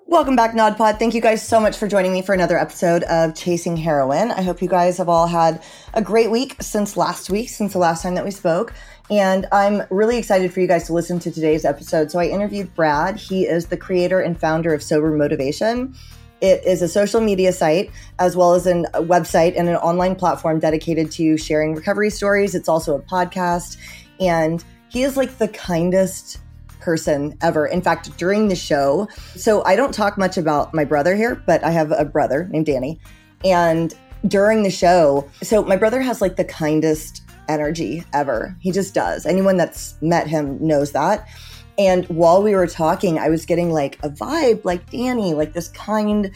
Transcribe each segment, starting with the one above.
Welcome back, NodPod. Thank you guys so much for joining me for another episode of Chasing Heroin. I hope you guys have all had a great week since the last time that we spoke. And I'm really excited for you guys to listen to today's episode. So I interviewed Brad. He is the creator and founder of Sober Motivation. It is a social media site, as well as a website and an online platform dedicated to sharing recovery stories. It's also a podcast. And he is like the kindest person ever. In fact, during the show, so I don't talk much about my brother here, but I have a brother named Danny. And during the show, so my brother has like the kindest energy ever. He just does. Anyone that's met him knows that. And while we were talking, I was getting like a vibe like Danny, like this kind,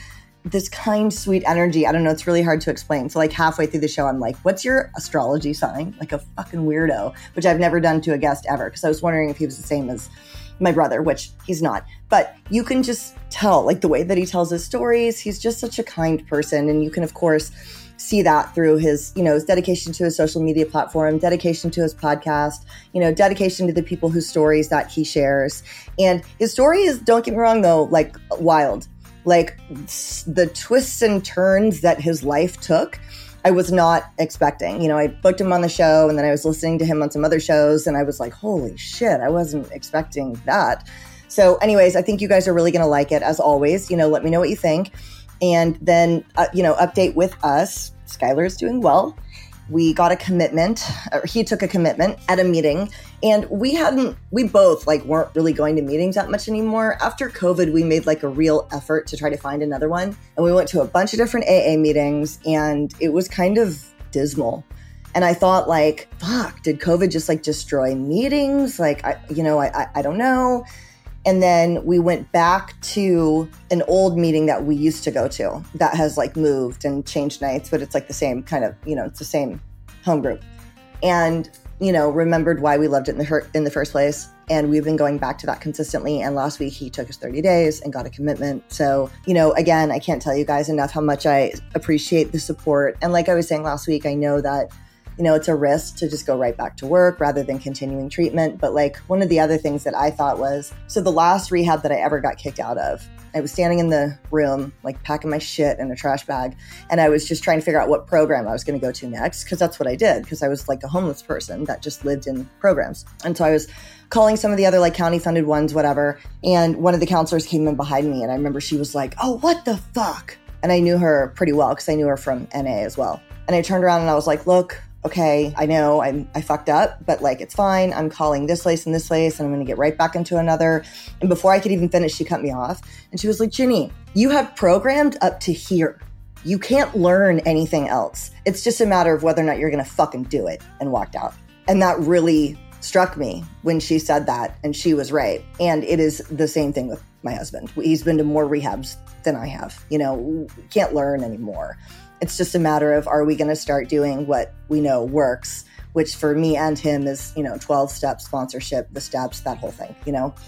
sweet energy. I don't know. It's really hard to explain. So like halfway through the show, I'm like, what's your astrology sign? Like a fucking weirdo, which I've never done to a guest ever. Because I was wondering if he was the same as my brother, which he's not. But you can just tell, like the way that he tells his stories, he's just such a kind person. And you can, of course, see that through his, his dedication to his social media platform, dedication to his podcast, dedication to the people whose stories that he shares. And his story is, don't get me wrong though, like wild. Like the twists and turns that his life took, I was not expecting. I booked him on the show and then I was listening to him on some other shows and I was like, holy shit, I wasn't expecting that. So anyways, I think you guys are really going to like it as always. Let me know what you think. And then, update with us. Skylar is doing well. We got a commitment, or he took a commitment at a meeting, and we both weren't really going to meetings that much anymore. After COVID, we made like a real effort to try to find another one. And we went to a bunch of different AA meetings and it was kind of dismal. And I thought fuck, did COVID just destroy meetings? I don't know. And then we went back to an old meeting that we used to go to that has moved and changed nights, but it's the same kind of, it's the same home group. And, remembered why we loved it in the first place. And we've been going back to that consistently. And last week he took his 30 days and got a commitment. So, again, I can't tell you guys enough how much I appreciate the support. And like I was saying last week, I know that it's a risk to just go right back to work rather than continuing treatment. But one of the other things that I thought was, so the last rehab that I ever got kicked out of, I was standing in the room, packing my shit in a trash bag. And I was just trying to figure out what program I was going to go to next. Cause that's what I did. Cause I was a homeless person that just lived in programs. And so I was calling some of the other county funded ones, whatever. And one of the counselors came in behind me. And I remember she was like, oh, what the fuck? And I knew her pretty well cause I knew her from NA as well. And I turned around and I was like, look, okay, I know I fucked up, but it's fine. I'm calling this place and I'm going to get right back into another. And before I could even finish, she cut me off. And she was like, Ginny, you have programmed up to here. You can't learn anything else. It's just a matter of whether or not you're going to fucking do it, and walked out. And that really struck me when she said that. And she was right. And it is the same thing with my husband. He's been to more rehabs than I have. Can't learn anymore. It's just a matter of, are we going to start doing what we know works, which for me and him is, 12-step sponsorship, the steps, that whole thing,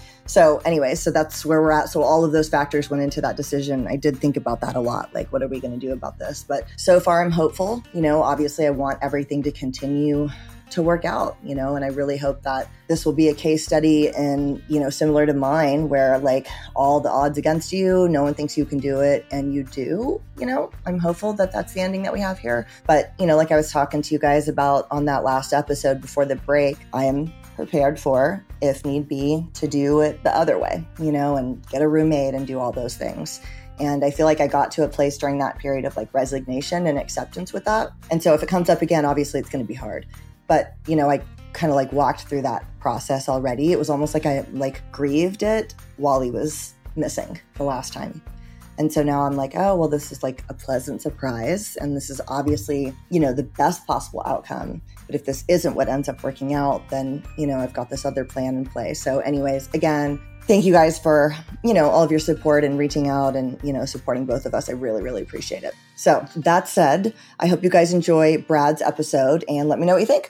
So anyway, so that's where we're at. So all of those factors went into that decision. I did think about that a lot. What are we going to do about this? But so far I'm hopeful. Obviously I want everything to continue to work out, and I really hope that this will be a case study and, similar to mine, where all the odds against you, no one thinks you can do it and you do, I'm hopeful that that's the ending that we have here. But, like I was talking to you guys about on that last episode before the break, I am prepared for, if need be, to do it the other way, and get a roommate and do all those things. And I feel like I got to a place during that period of resignation and acceptance with that. And so if it comes up again, obviously it's going to be hard. But, I kind of walked through that process already. It was almost like I grieved it while he was missing the last time. And so now I'm oh, well, this is a pleasant surprise. And this is obviously, the best possible outcome. But if this isn't what ends up working out, then, I've got this other plan in place. So anyways, again, thank you guys for, all of your support and reaching out and, supporting both of us. I really, really appreciate it. So that said, I hope you guys enjoy Brad's episode and let me know what you think.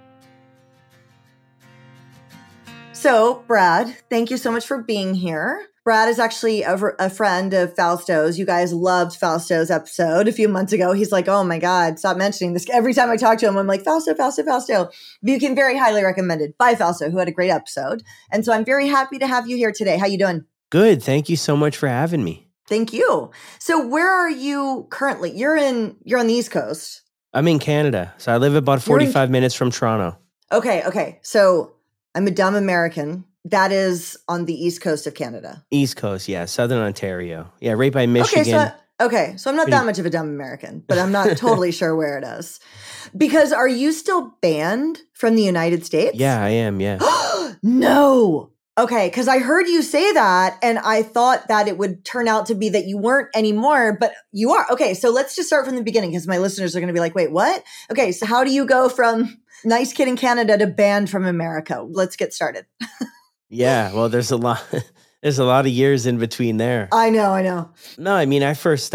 So Brad, thank you so much for being here. Brad is actually a friend of Fausto's. You guys loved Fausto's episode a few months ago. He's like, oh my God, stop mentioning this. Every time I talk to him, I'm like, Fausto, Fausto, Fausto. You can very highly recommend it by Fausto, who had a great episode. And so I'm very happy to have you here today. How you doing? Good. Thank you so much for having me. Thank you. So where are you currently? You're on the East Coast. I'm in Canada. So I live about 45 minutes from Toronto. Okay. So I'm a dumb American. That is on the East Coast of Canada. East Coast, yeah. Southern Ontario. Yeah, right by Michigan. So I'm not that much of a dumb American, but I'm not totally sure where it is. Because are you still banned from the United States? Yeah, I am, yeah. No. Okay, because I heard you say that, and I thought that it would turn out to be that you weren't anymore, but you are. Okay, so let's just start from the beginning, because my listeners are going to be like, wait, what? Okay, so how do you go from nice kid in Canada to banned from America? Let's get started. Yeah, well, there's a lot of years in between there. I know. No, I mean,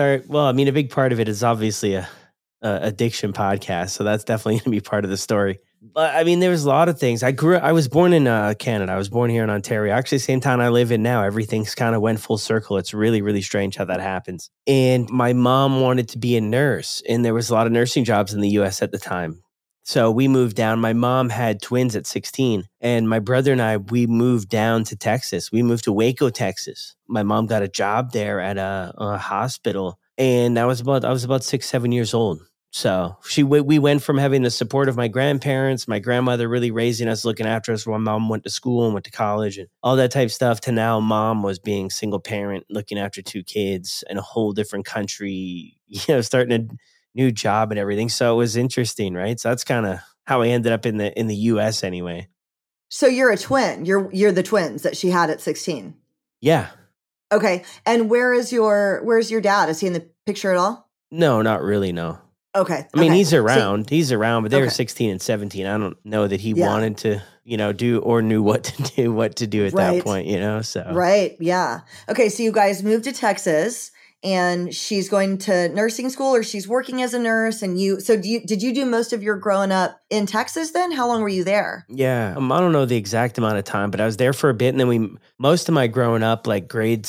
a big part of it is obviously a addiction podcast, so that's definitely going to be part of the story. But I mean, there was a lot of things. I was born in Canada. I was born here in Ontario. Actually, same town I live in now. Everything's kind of went full circle. It's really, really strange how that happens. And my mom wanted to be a nurse, and there was a lot of nursing jobs in the U.S. at the time. So we moved down. My mom had twins at 16, and my brother and I, we moved down to Texas. We moved to Waco, Texas. My mom got a job there at a hospital, and I was about 6, 7 years old. So we went from having the support of my grandparents, my grandmother really raising us, looking after us while mom went to school and went to college and all that type of stuff, to now mom was being single parent, looking after 2 kids in a whole different country, starting a new job and everything. So it was interesting, right? So that's kind of how I ended up in the US anyway. So you're a twin. You're the twins that she had at 16. Yeah. Okay. And where's your dad? Is he in the picture at all? No, not really, no. Okay. I mean, he's around, but they were Okay. 16 and 17. I don't know that he wanted to, do or knew what to do at that point, so. Right. Yeah. Okay. So you guys moved to Texas, and she's going to nursing school, or she's working as a nurse. And did you do most of your growing up in Texas then? How long were you there? Yeah. I don't know the exact amount of time, but I was there for a bit. And then most of my growing up, grade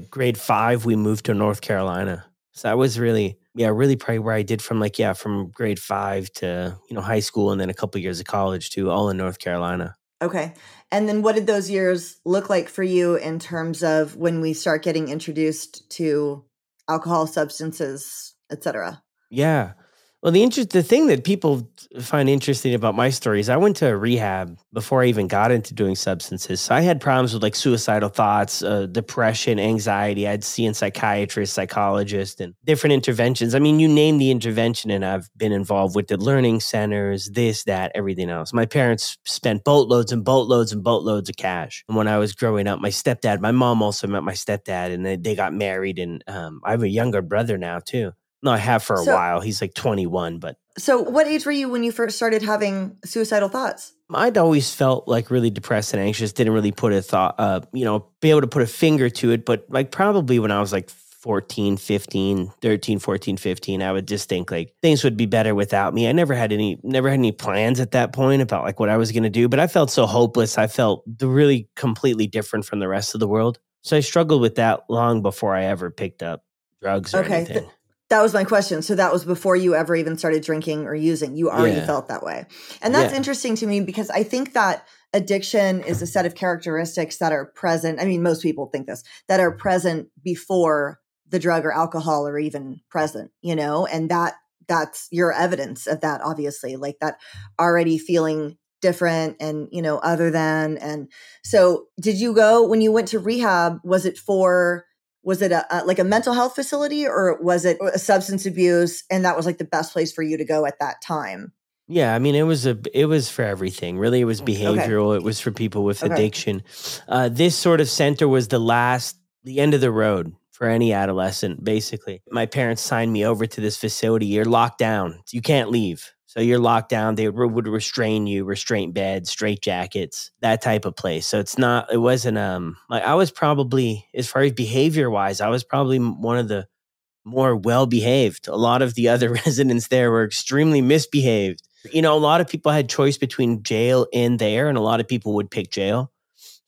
5, we moved to North Carolina. So that was really probably where I did from grade 5 to, high school, and then a couple of years of college too, all in North Carolina. Okay. And then what did those years look like for you in terms of when we start getting introduced to alcohol, substances, etc.? Yeah. Well, the thing that people find interesting about my story is I went to rehab before I even got into doing substances. So I had problems with suicidal thoughts, depression, anxiety. I'd see psychiatrists, psychologists, and different interventions. I mean, you name the intervention, and I've been involved with the learning centers, this, that, everything else. My parents spent boatloads and boatloads and boatloads of cash. And when I was growing up, my mom also met my stepdad, and they got married. And I have a younger brother now too. No, I have for a while. He's 21, but. So what age were you when you first started having suicidal thoughts? I'd always felt really depressed and anxious. Didn't really put a thought, be able to put a finger to it. But probably when I was 13, 15, I would just think things would be better without me. I never had any plans at that point about what I was going to do, but I felt so hopeless. I felt really completely different from the rest of the world. So I struggled with that long before I ever picked up drugs or anything. That was my question. So that was before you ever even started drinking or using. You already felt that way. And that's interesting to me, because I think that addiction is a set of characteristics that are present. I mean, most people think this, that are present before the drug or alcohol are even present, and that's your evidence of that, obviously, that already feeling different and, other than. And so did you go, when you went to rehab, was it a mental health facility, or was it a substance abuse, and that was the best place for you to go at that time? Yeah, I mean, it was for everything. Really, it was behavioral. Okay. It was for people with addiction. This sort of center was the end of the road for any adolescent, basically. My parents signed me over to this facility. You're locked down. You can't leave. So you're locked down. They would restrain you, restraint beds, straitjackets, that type of place. So it wasn't, I was probably, as far as behavior wise, I was probably one of the more well-behaved. A lot of the other residents there were extremely misbehaved. A lot of people had choice between jail and there, and a lot of people would pick jail.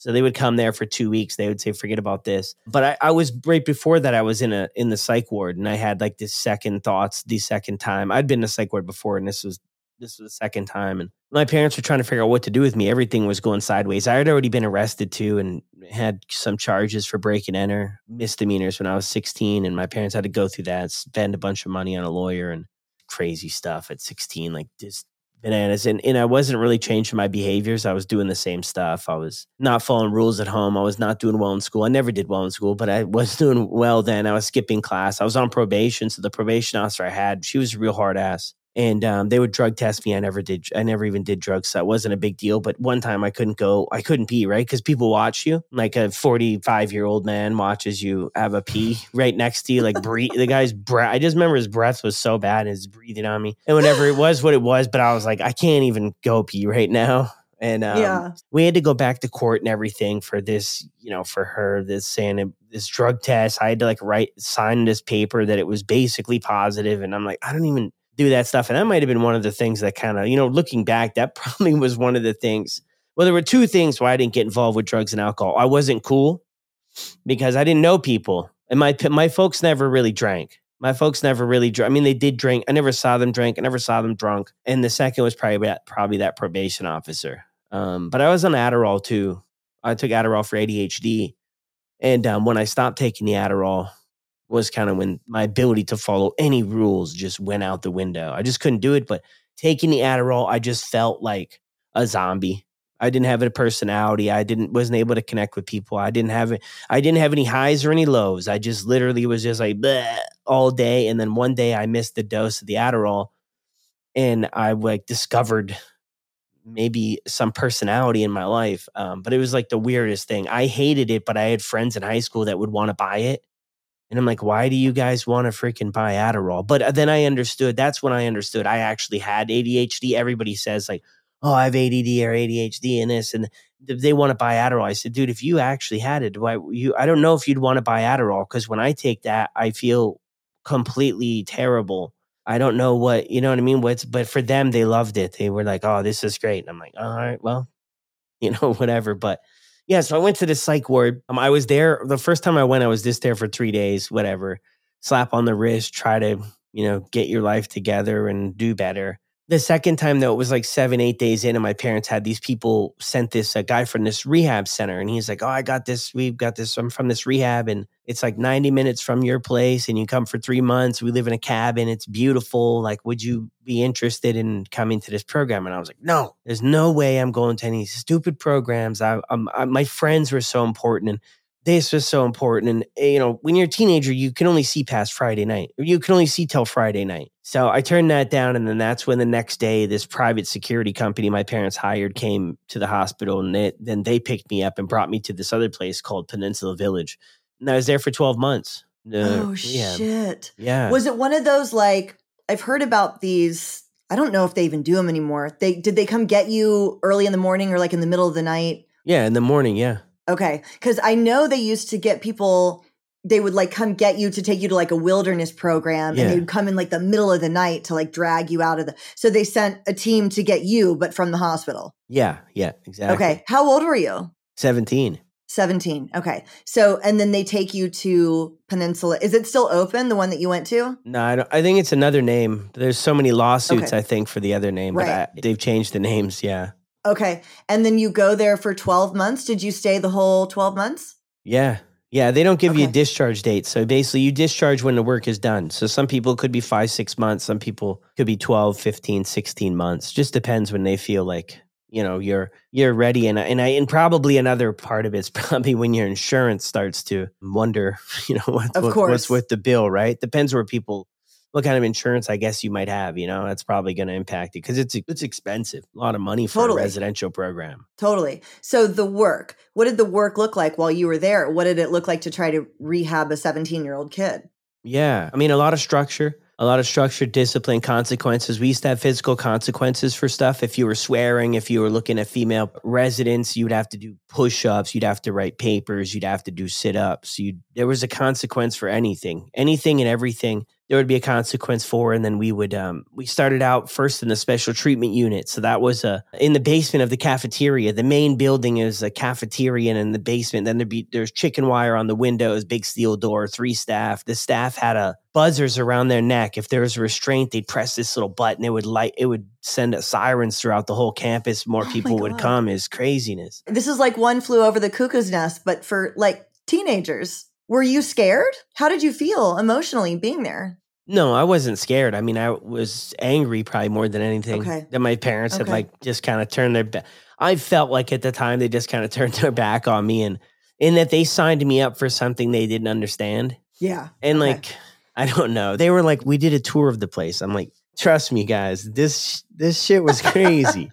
So they would come there for 2 weeks. They would say, forget about this. But I was right before that, I was in the psych ward, and I had like this second thoughts, the second time. I'd been in a psych ward before, and this was the second time. And my parents were trying to figure out what to do with me. Everything was going sideways. I had already been arrested too, and had some charges for break and enter, misdemeanors when I was 16. And my parents had to go through that, spend a bunch of money on a lawyer and crazy stuff at 16, like just bananas. And I wasn't really changing my behaviors. I was doing the same stuff. I was not following rules at home. I was not doing well in school. I never did well in school, but I was doing well then. I was skipping class. I was on probation. So the probation officer I had, she was a real hard ass. And they would drug test me. I never even did drugs. So it wasn't a big deal. But one time I couldn't pee, right? Because people watch you. Like a 45-year-old man watches you have a pee right next to you, like breathe. The guy's breath, I just remember his breath was so bad, his breathing on me. And whatever it was, what it was. But I was like, I can't even go pee right now. And we had to go back to court and everything for this, for her, this drug test. I had to sign this paper that it was basically positive. And I'm like, I don't even do that stuff. And that might have been one of the things that kind of, looking back, that probably was one of the things. Well, there were two things why I didn't get involved with drugs and alcohol. I wasn't cool because I didn't know people. And my folks never really drank. My folks never really drank. I mean, they did drink. I never saw them drink. I never saw them drunk. And the second was probably that probation officer. But I was on Adderall too. I took Adderall for ADHD. And when I stopped taking the Adderall, was kind of when my ability to follow any rules just went out the window. I just couldn't do it. But taking the Adderall, I just felt like a zombie. I didn't have a personality. Wasn't able to connect with people. I didn't have any highs or any lows. I just literally was just like bleh, all day. And then one day I missed the dose of the Adderall, and I discovered maybe some personality in my life. But it was like the weirdest thing. I hated it, but I had friends in high school that would want to buy it. And I'm like, why do you guys want to freaking buy Adderall? But then I understood. That's when I understood I actually had ADHD. Everybody says like, oh, I have ADD or ADHD and this, and they want to buy Adderall. I said, dude, if you actually had it, I don't know if you'd want to buy Adderall, because when I take that, I feel completely terrible. I don't know what, you know what I mean? But for them, they loved it. They were like, oh, this is great. And I'm like, all right, well, whatever. But yeah, so I went to the psych ward. I was there. The first time I went, I was just there for 3 days, whatever. Slap on the wrist, try to, get your life together and do better. The second time, though, it was like 7-8 days in, and my parents had these people sent a guy from this rehab center. And he's like, oh, we've got this, I'm from this rehab, and it's like 90 minutes from your place, and you come for 3 months. We live in a cabin. It's beautiful. Like, would you be interested in coming to this program? And I was like, no, there's no way I'm going to any stupid programs. My friends were so important, and this was so important. And, when you're a teenager, you can only see past Friday night, or you can only see till Friday night. So I turned that down. And then that's when the next day, this private security company my parents hired came to the hospital. And then they picked me up and brought me to this other place called Peninsula Village. And I was there for 12 months. Shit. Yeah. Was it one of those, I've heard about these, I don't know if they even do them anymore. Did they come get you early in the morning or in the middle of the night? Yeah, in the morning. Yeah. Okay. Because I know they used to get people, they would come get you to take you to a wilderness program, and they would come in the middle of the night to drag you out of so they sent a team to get you, but from the hospital. Yeah, exactly. Okay. How old were you? 17. 17. Okay. So, and then they take you to Peninsula. Is it still open, the one that you went to? No, I think it's another name. There's so many lawsuits, I think, for the other name, right. But they've changed the names. Yeah. Okay. And then you go there for 12 months. Did you stay the whole 12 months? Yeah. Yeah. They don't give you a discharge date. So basically you discharge when the work is done. So some people could be 5-6 months. Some people could be 12, 15, 16 months. Just depends when they feel like, you're ready. And probably another part of it's probably when your insurance starts to wonder, what's with the bill, right? Depends what kind of insurance I guess you might have, that's probably going to impact it, because it's expensive. A lot of money for a residential program. Totally. So what did the work look like while you were there? What did it look like to try to rehab a 17-year-old kid? Yeah. I mean, a lot of structure, discipline, consequences. We used to have physical consequences for stuff. If you were swearing, if you were looking at female residents, you'd have to do push-ups, you'd have to write papers, you'd have to do sit-ups. There was a consequence for anything and everything. there would be a consequence for, and then we would we started out first in the special treatment unit. So that was in the basement of the cafeteria. The main building is a cafeteria, and in the basement, then there's chicken wire on the windows, big steel door, 3 staff. The staff had buzzers around their neck. If there was a restraint, they'd press this little button. It would send sirens throughout the whole campus. More people would come. It's craziness. This is like One Flew Over the Cuckoo's Nest, but for like teenagers. Were you scared? How did you feel emotionally being there? No, I wasn't scared. I mean, I was angry probably more than anything that my parents had like just kind of turned their back. I felt like at the time they just kind of turned their back on me, and in that they signed me up for something they didn't understand. Yeah. And like, I don't know. They were like, we did a tour of the place. I'm like, trust me, guys, this shit was crazy.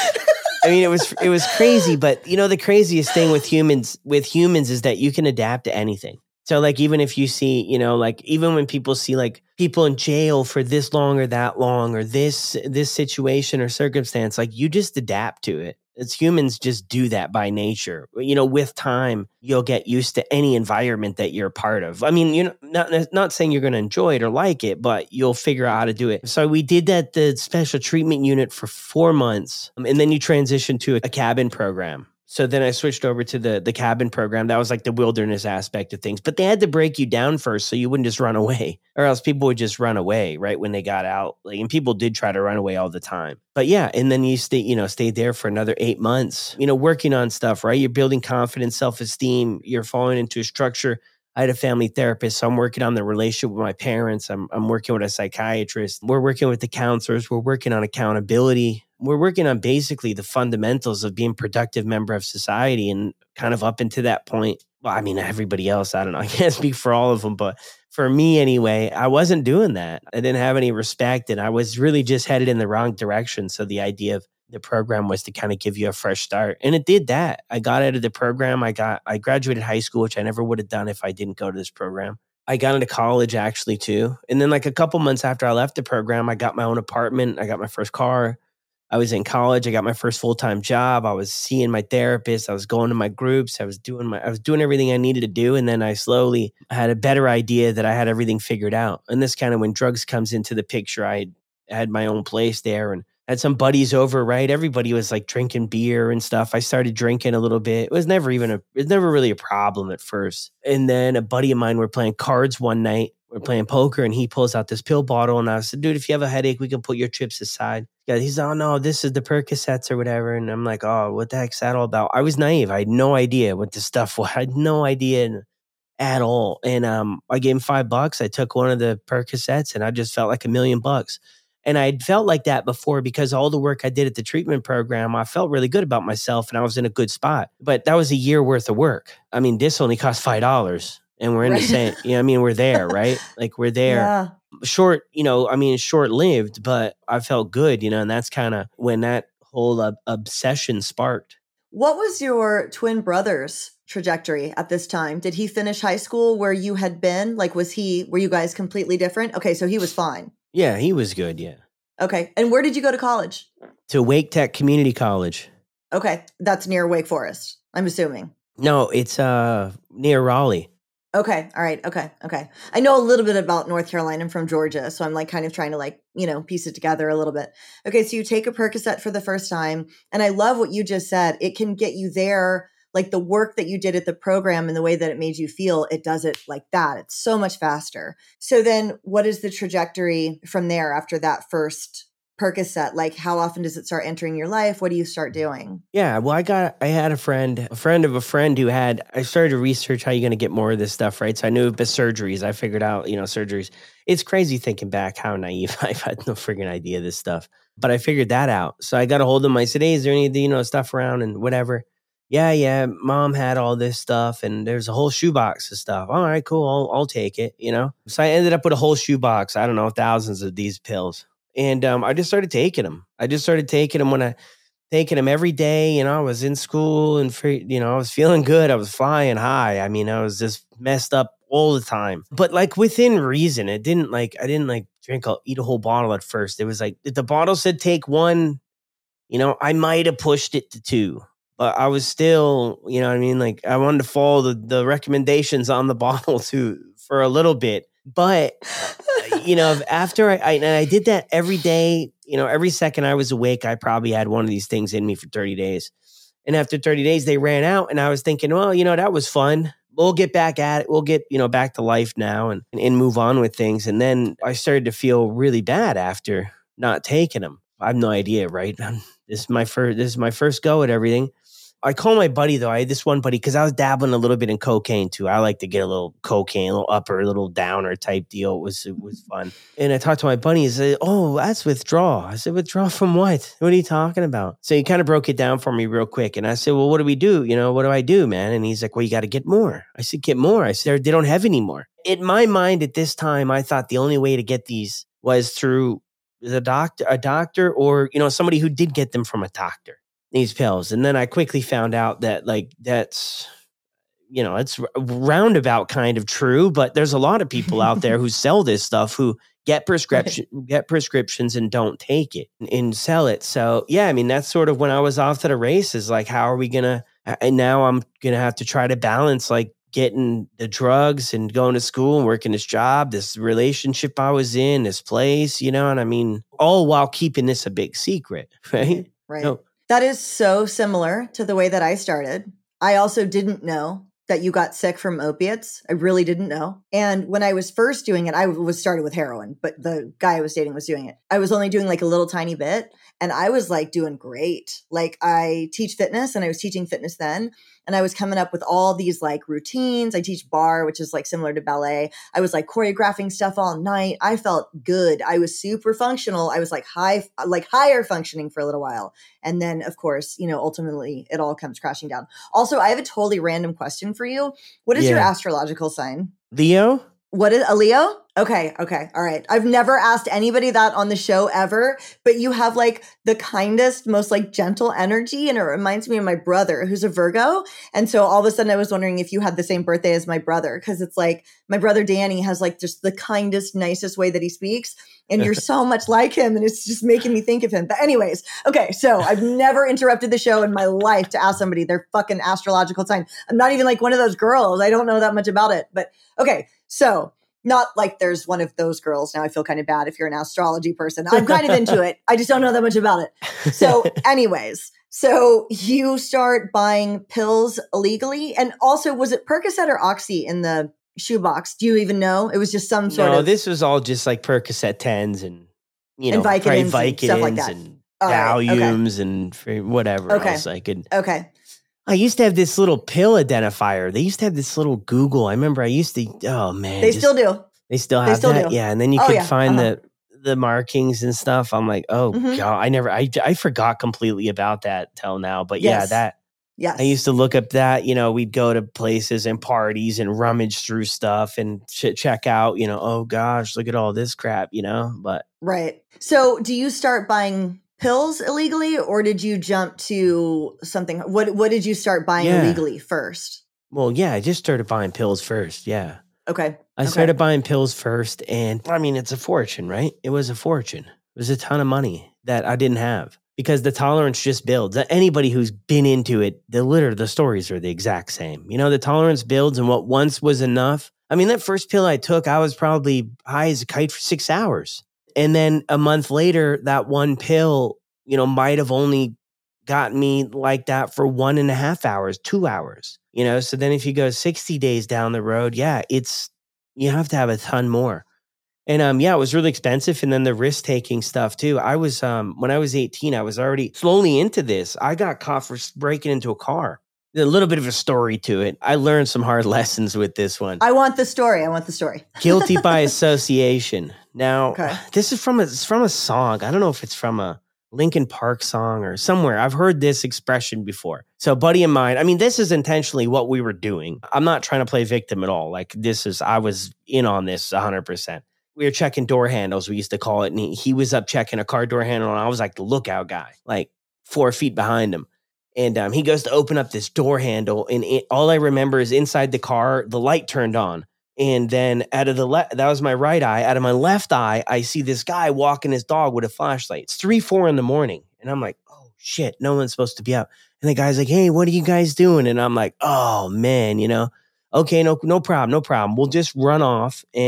I mean, it was crazy, but you know, the craziest thing with humans is that you can adapt to anything. So like, even if you see, you know, like even when people see like people in jail for this long or that long, or this situation or circumstance, like you just adapt to it. As humans just do that by nature. You know, with time, you'll get used to any environment that you're a part of. I mean, you know, not saying you're going to enjoy it or like it, but you'll figure out how to do it. So we did the special treatment unit for 4 months, and then you transition to a cabin program. So then I switched over to the cabin program. That was like the wilderness aspect of things. But they had to break you down first so you wouldn't just run away, or else people would just run away right when they got out. Like, and people did try to run away all the time. But yeah, and then you stayed there for another 8 months, you know, working on stuff, right? You're building confidence, self-esteem. You're falling into a structure. I had a family therapist, so I'm working on the relationship with my parents. I'm working with a psychiatrist. We're working with the counselors. We're working on accountability. We're working on basically the fundamentals of being a productive member of society, and kind of up into that point. Well, I mean, everybody else, I don't know. I can't speak for all of them, but for me anyway, I wasn't doing that. I didn't have any respect, and I was really just headed in the wrong direction. So the idea of the program was to kind of give you a fresh start. And it did that. I got out of the program. I graduated high school, which I never would have done if I didn't go to this program. I got into college actually too. And then like a couple months after I left the program, I got my own apartment. I got my first car. I was in college. I got my first full-time job. I was seeing my therapist. I was going to my groups. I was doing everything I needed to do. And then I had a better idea that I had everything figured out. And this kind of when drugs comes into the picture, I had my own place there and had some buddies over, right? Everybody was like drinking beer and stuff. I started drinking a little bit. It was never really a problem at first. And then a buddy of mine, we're playing cards one night. We're playing poker, and he pulls out this pill bottle, and I said, dude, if you have a headache, we can put your chips aside. Yeah, he's like, oh no, this is the Percocets or whatever. And I'm like, oh, what the heck's that all about? I was naive. I had no idea what this stuff was. I had no idea at all. And I gave him $5. I took one of the Percocets, and I just felt like $1 million. And I had felt like that before because all the work I did at the treatment program, I felt really good about myself, and I was in a good spot. But that was a year worth of work. I mean, this only cost $5. And we're in the same, you know, I mean, we're there, right? Like we're there. Yeah. Short-lived, but I felt good, you know, and that's kind of when that whole obsession sparked. What was your twin brother's trajectory at this time? Did he finish high school where you had been? Like, were you guys completely different? Okay, so he was fine. Yeah, he was good, yeah. Okay, and where did you go to college? To Wake Tech Community College. Okay, that's near Wake Forest, I'm assuming. No, it's near Raleigh. Okay. All right. Okay. I know a little bit about North Carolina. I'm from Georgia. So I'm like kind of trying to like, you know, piece it together a little bit. Okay. So you take a Percocet for the first time. And I love what you just said. It can get you there. Like the work that you did at the program and the way that it made you feel, it does it like that. It's so much faster. So then what is the trajectory from there after that first Percocet? Like how often does it start entering your life? What do you start doing? Yeah, well, I had a friend of a friend who I started to research how you're going to get more of this stuff, right? So I knew the surgeries. I figured out, you know, surgeries. It's crazy thinking back how naive I've had no friggin' idea of this stuff. But I figured that out. So I got a hold of him. I said, hey, is there any, you know, stuff around and whatever? Yeah, mom had all this stuff and there's a whole shoebox of stuff. All right, cool. I'll take it, you know? So I ended up with a whole shoebox. I don't know, thousands of these pills. And I just started taking them. Taking them every day. You know, I was in school and you know, I was feeling good. I was flying high. I mean, I was just messed up all the time. But like within reason, I didn't eat a whole bottle at first. It was like if the bottle said take one, you know, I might have pushed it to 2. But I was still, you know what I mean? Like I wanted to follow the recommendations on the bottle for a little bit. But after I did that every day, every second I was awake, I probably had one of these things in me for 30 days. And after 30 days, they ran out. And I was thinking, well, that was fun. We'll get back at it. We'll get, back to life now and move on with things. And then I started to feel really bad after not taking them. I have no idea, right? This is my first go at everything. I call my buddy, though. I had this one buddy because I was dabbling a little bit in cocaine, too. I like to get a little cocaine, a little upper, a little downer type deal. It was fun. And I talked to my buddy. He said, oh, that's withdrawal. I said, withdrawal from what? What are you talking about? So he kind of broke it down for me real quick. And I said, well, what do we do? What do I do, man? And he's like, well, you got to get more. I said, get more. I said, they don't have any more. In my mind at this time, I thought the only way to get these was through a doctor or, somebody who did get them from a doctor. These pills. And then I quickly found out that that's, it's roundabout kind of true, but there's a lot of people out there who sell this stuff who get prescriptions and don't take it and sell it. So yeah, I mean, that's sort of when I was off to the races, like, how are we and now I'm going to have to try to balance getting the drugs and going to school and working this job, this relationship I was in, this place, and I mean, all while keeping this a big secret, right? Right. That is so similar to the way that I started. I also didn't know that you got sick from opiates. I really didn't know. And when I was first doing it, I was started with heroin, but the guy I was dating was doing it. I was only doing a little tiny bit and I was doing great. I teach fitness and I was teaching fitness then. And I was coming up with all these routines. I teach bar, which is similar to ballet. I was choreographing stuff all night. I felt good. I was super functional. I was higher functioning for a little while. And then of course, ultimately it all comes crashing down. Also, I have a totally random question for you. What is your astrological sign? Leo. What is a Leo? Okay. All right. I've never asked anybody that on the show ever, but you have the kindest, most gentle energy. And it reminds me of my brother who's a Virgo. And so all of a sudden I was wondering if you had the same birthday as my brother. Cause it's my brother Danny has just the kindest, nicest way that he speaks. And you're so much like him. And it's just making me think of him. But anyways, okay. So I've never interrupted the show in my life to ask somebody their fucking astrological sign. I'm not even one of those girls. I don't know that much about it, but okay. So not there's one of those girls. Now I feel kind of bad if you're an astrology person. I'm kind of into it. I just don't know that much about it. So anyways, so you start buying pills illegally. And also, was it Percocet or Oxy in the shoebox? Do you even know? It was just some sort of... No, this was all just Percocet 10s and, and Vicodins and stuff like that. And Valiums and whatever else I could... Okay. I used to have this little pill identifier. They used to have this little Google. I remember I used to, oh man. They still do. They still have that? Do. Yeah. And then you could find the markings and stuff. I'm like, oh God, I forgot completely about that till now. But yes. I used to look up that, we'd go to places and parties and rummage through stuff and check out, oh gosh, look at all this crap, but. Right. So do you start buying pills illegally, or did you jump to something? What did you start buying illegally first? Well, yeah, I just started buying pills first. Yeah. Okay. I started buying pills first, and I mean, it's a fortune, right? It was a fortune. It was a ton of money that I didn't have because the tolerance just builds. Anybody who's been into it, the stories are the exact same. The tolerance builds, and what once was enough. I mean, that first pill I took, I was probably high as a kite for 6 hours. And then a month later, that one pill, might have only gotten me like that for 1.5 hours, 2 hours, So then if you go 60 days down the road, you have to have a ton more. And it was really expensive. And then the risk taking stuff too. I was, when I was 18, I was already slowly into this. I got caught for breaking into a car. A little bit of a story to it. I learned some hard lessons with this one. I want the story. Guilty by association. Now, this is from a song. I don't know if it's from a Linkin Park song or somewhere. I've heard this expression before. So a buddy of mine, I mean, this is intentionally what we were doing. I'm not trying to play victim at all. I was in on this 100%. We were checking door handles, we used to call it. And he was up checking a car door handle. And I was the lookout guy, 4 feet behind him. And he goes to open up this door handle, and all I remember is inside the car, the light turned on. And then out of that was my right eye. Out of my left eye, I see this guy walking his dog with a flashlight. It's 3-4 in the morning. And I'm like, oh shit, no one's supposed to be out. And the guy's like, hey, what are you guys doing? And I'm like, oh man, okay, no problem. We'll just run off and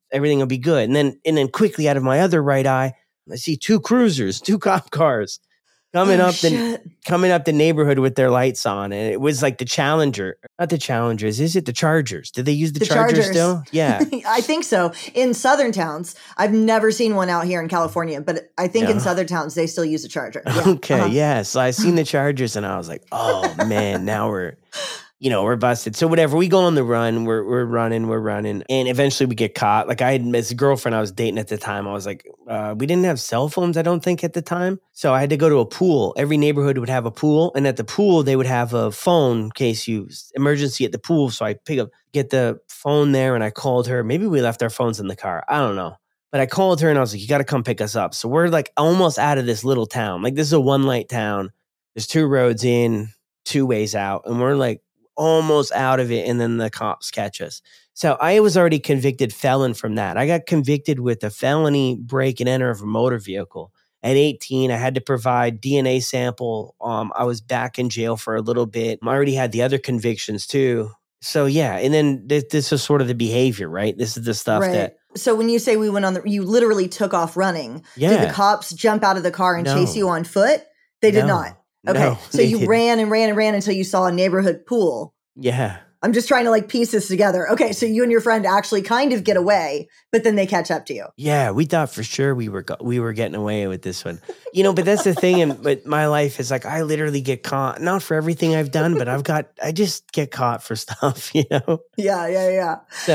everything will be good. And then quickly out of my other right eye, I see 2 cruisers, 2 cop cars coming up the neighborhood with their lights on. And it was like the Challenger, not the Challengers. Is it the Chargers? Did they use the Chargers still? Yeah. I think so. In southern towns, I've never seen one out here in California, but I think in southern towns, they still use a Charger. Yeah. Okay. Yeah. So I seen the Chargers and I was like, oh man, now we're busted. So whatever, we go on the run, we're running. And eventually we get caught. Like I had this girlfriend I was dating at the time. I was like, we didn't have cell phones, I don't think at the time. So I had to go to a pool. Every neighborhood would have a pool. And at the pool, they would have a phone in case emergency at the pool. So I get the phone there and I called her. Maybe we left our phones in the car. I don't know. But I called her and I was like, you got to come pick us up. So we're like almost out of this little town. Like this is a 1-light town. There's 2 roads in, 2 ways out. And we're like, almost out of it, and then the cops catch us. So I was already convicted felon from that. I got convicted with a felony break and enter of a motor vehicle. At 18, I had to provide DNA sample. I was back in jail for a little bit. I already had the other convictions too. So yeah, and then this is sort of the behavior, right? This is the stuff that. So when you say we went you literally took off running. Yeah. Did the cops jump out of the car and chase you on foot? They did not. Okay. No, so you ran and ran and ran until you saw a neighborhood pool. Yeah. I'm just trying to like piece this together. Okay. So you and your friend actually kind of get away, but then they catch up to you. Yeah. We thought for sure we were getting away with this one, but that's the thing. But my life is like, I literally get caught, not for everything I've done, but I just get caught for stuff, Yeah.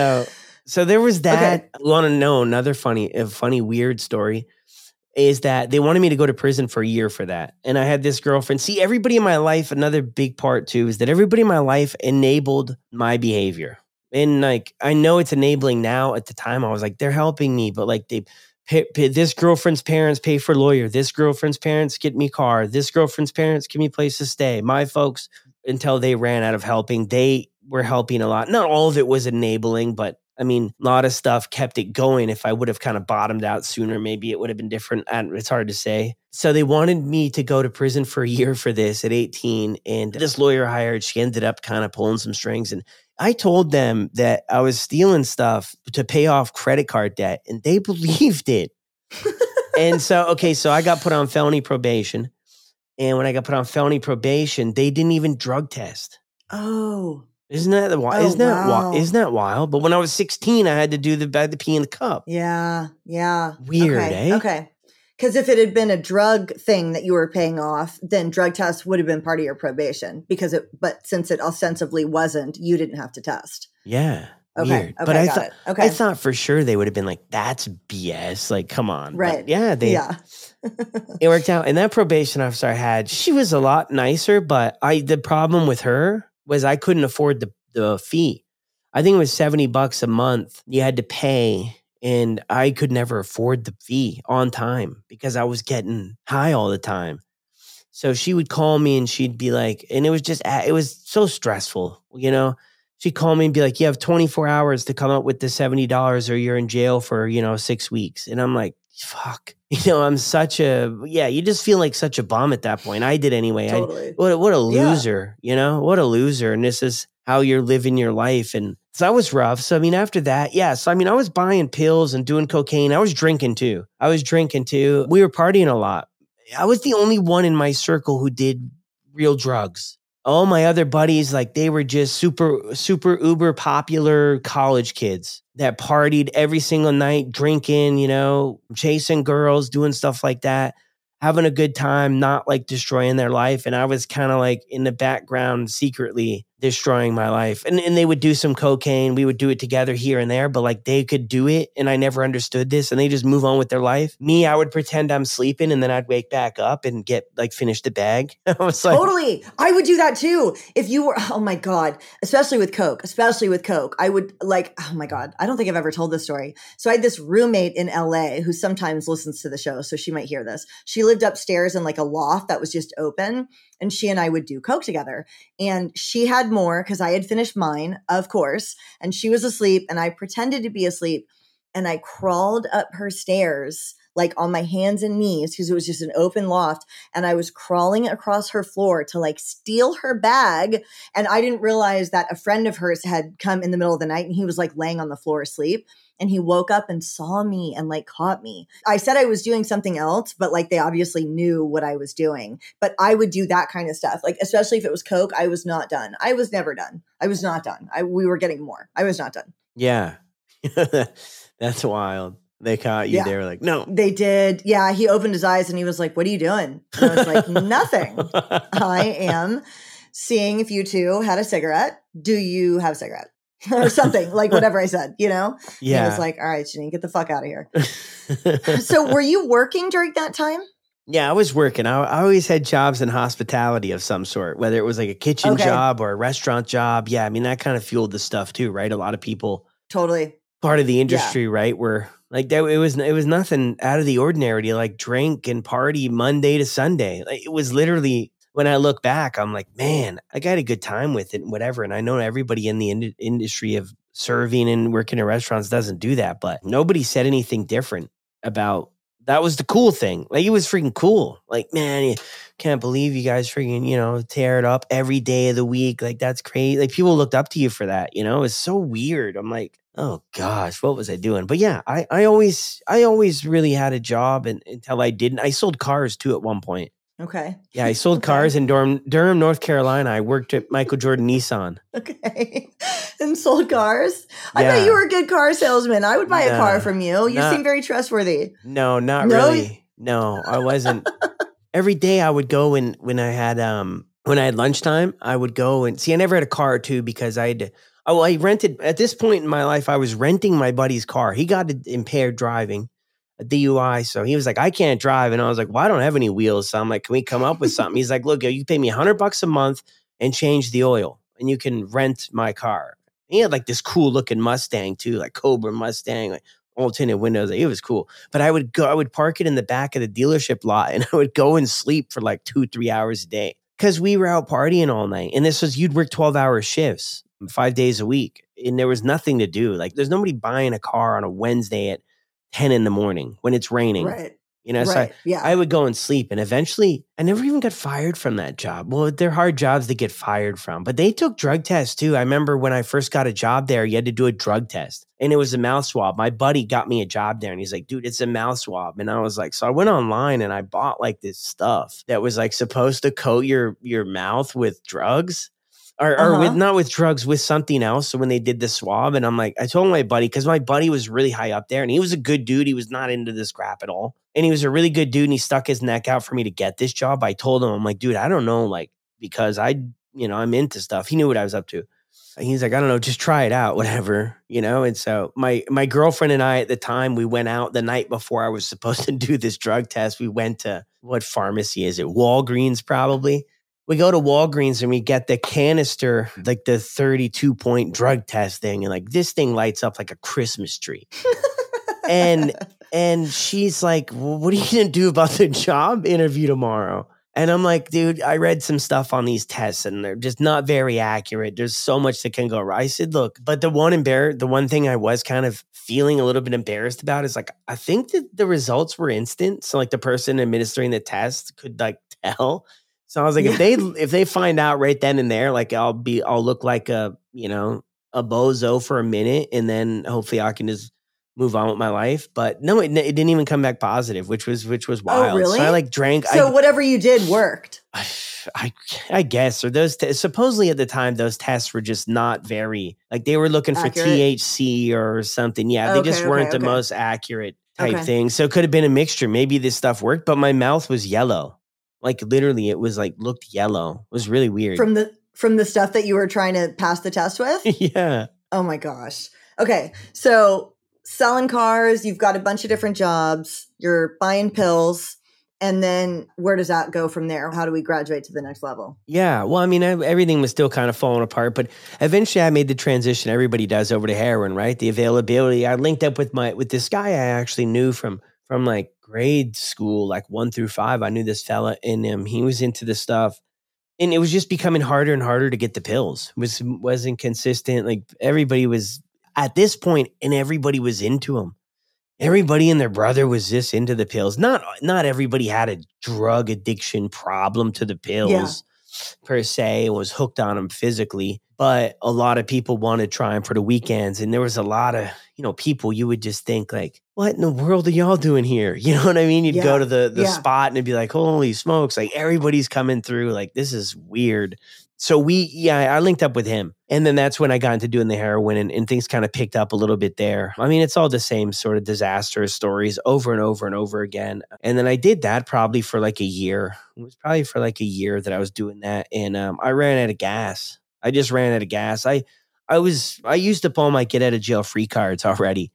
So there was that. Okay. I want to know another funny, weird story. Is that they wanted me to go to prison for a year for that. And I had this girlfriend. See, everybody in my life, another big part too, is that everybody in my life enabled my behavior. And like, I know it's enabling now. At the time, I was like, they're helping me. But like, this girlfriend's parents pay for lawyer. This girlfriend's parents get me car. This girlfriend's parents give me place to stay. My folks, until they ran out of helping, they were helping a lot. Not all of it was enabling, but I mean, a lot of stuff kept it going. If I would have kind of bottomed out sooner, maybe it would have been different. It's hard to say. So they wanted me to go to prison for a year for this at 18. And this lawyer I hired, she ended up kind of pulling some strings. And I told them that I was stealing stuff to pay off credit card debt. And they believed it. And so I got put on felony probation. And when I got put on felony probation, they didn't even drug test. Oh. Isn't that wild? But when I was 16, I had to do the pee in the cup. Yeah. Weird, okay. eh? Okay. Because if it had been a drug thing that you were paying off, then drug tests would have been part of your probation. But since it ostensibly wasn't, you didn't have to test. Yeah. Okay. Weird. Okay, but I thought for sure they would have been like, that's BS. Like, come on. Right. But yeah. It worked out. And that probation officer I had, she was a lot nicer, but the problem with her was I couldn't afford the fee. I think it was $70 a month you had to pay, and I could never afford the fee on time because I was getting high all the time. So she would call me and she'd be like, and it was so stressful, She'd call me and be like, you have 24 hours to come up with the $70 or you're in jail for, 6 weeks. And I'm like, fuck. I'm you just feel like such a bum at that point. I did anyway. Totally. What a loser, what a loser. And this is how you're living your life. And so that was rough. So, after that, I was buying pills and doing cocaine. I was drinking too. We were partying a lot. I was the only one in my circle who did real drugs. All my other buddies, they were just super, super uber popular college kids that partied every single night, drinking, chasing girls, doing stuff like that, having a good time, not destroying their life. And I was kind of in the background secretly destroying my life. And they would do some cocaine. We would do it together here and there, but they could do it. And I never understood this. And they just move on with their life. Me, I would pretend I'm sleeping and then I'd wake back up and get finish the bag. I was totally. I would do that too. If you were, oh my God, especially with Coke, I would oh my God, I don't think I've ever told this story. So I had this roommate in LA who sometimes listens to the show. So she might hear this. She lived upstairs in a loft that was just open. And she and I would do Coke together. And she had more because I had finished mine, of course. And she was asleep and I pretended to be asleep. And I crawled up her stairs like on my hands and knees because it was just an open loft. And I was crawling across her floor to like steal her bag. And I didn't realize that a friend of hers had come in the middle of the night and he was like laying on the floor asleep. And he woke up and saw me and like caught me. I said I was doing something else, but like they obviously knew what I was doing. But I would do that kind of stuff. Like, especially if it was coke, I was not done. I was never done. I was not done. We were getting more. I was not done. Yeah. That's wild. They caught you. Yeah. They were like, no. They did. Yeah. He opened his eyes and he was like, what are you doing? And I was like, nothing. I am seeing if you two had a cigarette. Do you have a cigarette? Or something, like whatever I said, you know? Yeah. And he was like, all right, Janine, get the fuck out of here. So were you working during that time? Yeah, I was working. I always had jobs in hospitality of some sort, whether it was like a kitchen job or a restaurant job. Yeah, I mean, that kind of fueled the stuff too, right? A lot of people totally part of the industry, right? Were like that. It was nothing out of the ordinary to like drink and party Monday to Sunday. Like, it was literally, when I look back, I'm like, man, I got a good time with it and whatever. And I know everybody in the industry of serving and working in restaurants doesn't do that, but nobody said anything different about that. Was the cool thing. Like, it was freaking cool. Like, man, you can't believe you guys freaking, tear it up every day of the week. Like, that's crazy. Like, people looked up to you for that, It's so weird. I'm like, oh gosh, what was I doing? But yeah, I always really had a job until I didn't. I sold cars too at one point. Okay. Yeah, I sold cars in Durham, North Carolina. I worked at Michael Jordan Nissan. Okay. And sold cars? I thought you were a good car salesman. I would buy a car from you. You seem very trustworthy. No, not really. No, I wasn't. Every day I would go when I had lunchtime, I would go and see. I never had a car too because I rented. At this point in my life, I was renting my buddy's car. He got impaired driving, a DUI. So he was like, I can't drive. And I was like, well, I don't have any wheels. So I'm like, can we come up with something? He's like, look, you pay me $100 a month and change the oil and you can rent my car. He had like this cool looking Mustang too, like Cobra Mustang, like all tinted windows. It was cool. But I would park it in the back of the dealership lot and I would go and sleep for like 2-3 hours a day because we were out partying all night. And you'd work 12-hour shifts 5 days a week. And there was nothing to do. Like, there's nobody buying a car on a Wednesday at 10 in the morning when it's raining. Right. So I would go and sleep. And eventually, I never even got fired from that job. Well, they're hard jobs to get fired from. But they took drug tests too. I remember when I first got a job there, you had to do a drug test. And it was a mouth swab. My buddy got me a job there. And he's like, dude, it's a mouth swab. And I was like, so I went online and I bought like this stuff that was like supposed to coat your mouth with drugs. Or not with drugs, with something else. So when they did the swab, and I'm like, I told my buddy, because my buddy was really high up there and he was a good dude. He was not into this crap at all. And he was a really good dude and he stuck his neck out for me to get this job. I told him, I'm like, dude, I don't know, like, because I'm into stuff. He knew what I was up to. And he's like, I don't know, just try it out, whatever, And so my girlfriend and I at the time, we went out the night before I was supposed to do this drug test. We went to, what pharmacy is it? Walgreens, probably. We go to Walgreens and we get the canister, like the 32-point drug test thing. And like, this thing lights up like a Christmas tree. and she's like, well, what are you going to do about the job interview tomorrow? And I'm like, dude, I read some stuff on these tests and they're just not very accurate. There's so much that can go right. I said, look, but the one thing I was kind of feeling a little bit embarrassed about is like, I think that the results were instant. So like the person administering the test could like tell. So I was like, if they find out right then and there, like I'll look like a bozo for a minute and then hopefully I can just move on with my life. But no, it didn't even come back positive, which was wild. Oh, really? So I like drank. So whatever you did worked. I guess, or those supposedly at the time, those tests were just not very, like they were looking for THC or something. Yeah. They just weren't the most accurate type thing. So it could have been a mixture. Maybe this stuff worked, but my mouth was yellow. Like literally it was like looked yellow. It was really weird. From the stuff that you were trying to pass the test with? Yeah. Oh my gosh. Okay. So selling cars, you've got a bunch of different jobs, you're buying pills, and then where does that go from there? How do we graduate to the next level? Yeah. Well, I mean, everything was still kind of falling apart, but eventually I made the transition. Everybody does over to heroin, right? The availability. I linked up with this guy I actually knew from like grade school, like 1 through 5. I knew this fella and he was into this stuff. And it was just becoming harder and harder to get the pills. It wasn't consistent. Like everybody was at this point and everybody was into them. everybody and their brother was just into the pills. Not everybody had a drug addiction problem to the pills per se, was hooked on them physically, but a lot of people wanted to try them for the weekends. And there was a lot of, people you would just think like, what in the world are y'all doing here? You know what I mean? You'd go to the spot and it'd be like, holy smokes, like everybody's coming through. Like, this is weird. So I linked up with him. And then that's when I got into doing the heroin and things kind of picked up a little bit there. I mean, it's all the same sort of disastrous stories over and over and over again. And then I did that probably for like a year. It was probably for like a year that I was doing that. And I ran out of gas. I just ran out of gas. I used up all my get out of jail free cards already,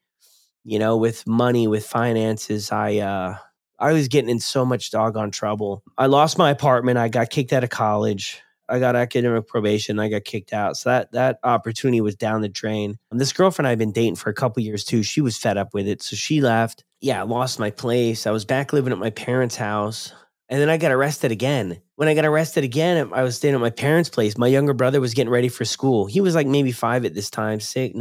with money, with finances. I was getting in so much doggone trouble. I lost my apartment. I got kicked out of college. I got academic probation. I got kicked out. So that opportunity was down the drain. And this girlfriend I'd been dating for a couple years too, she was fed up with it. So she left. Yeah, I lost my place. I was back living at my parents' house. And then I got arrested again. When I got arrested again, I was staying at my parents' place. My younger brother was getting ready for school. He was like maybe 5 at this time, 6,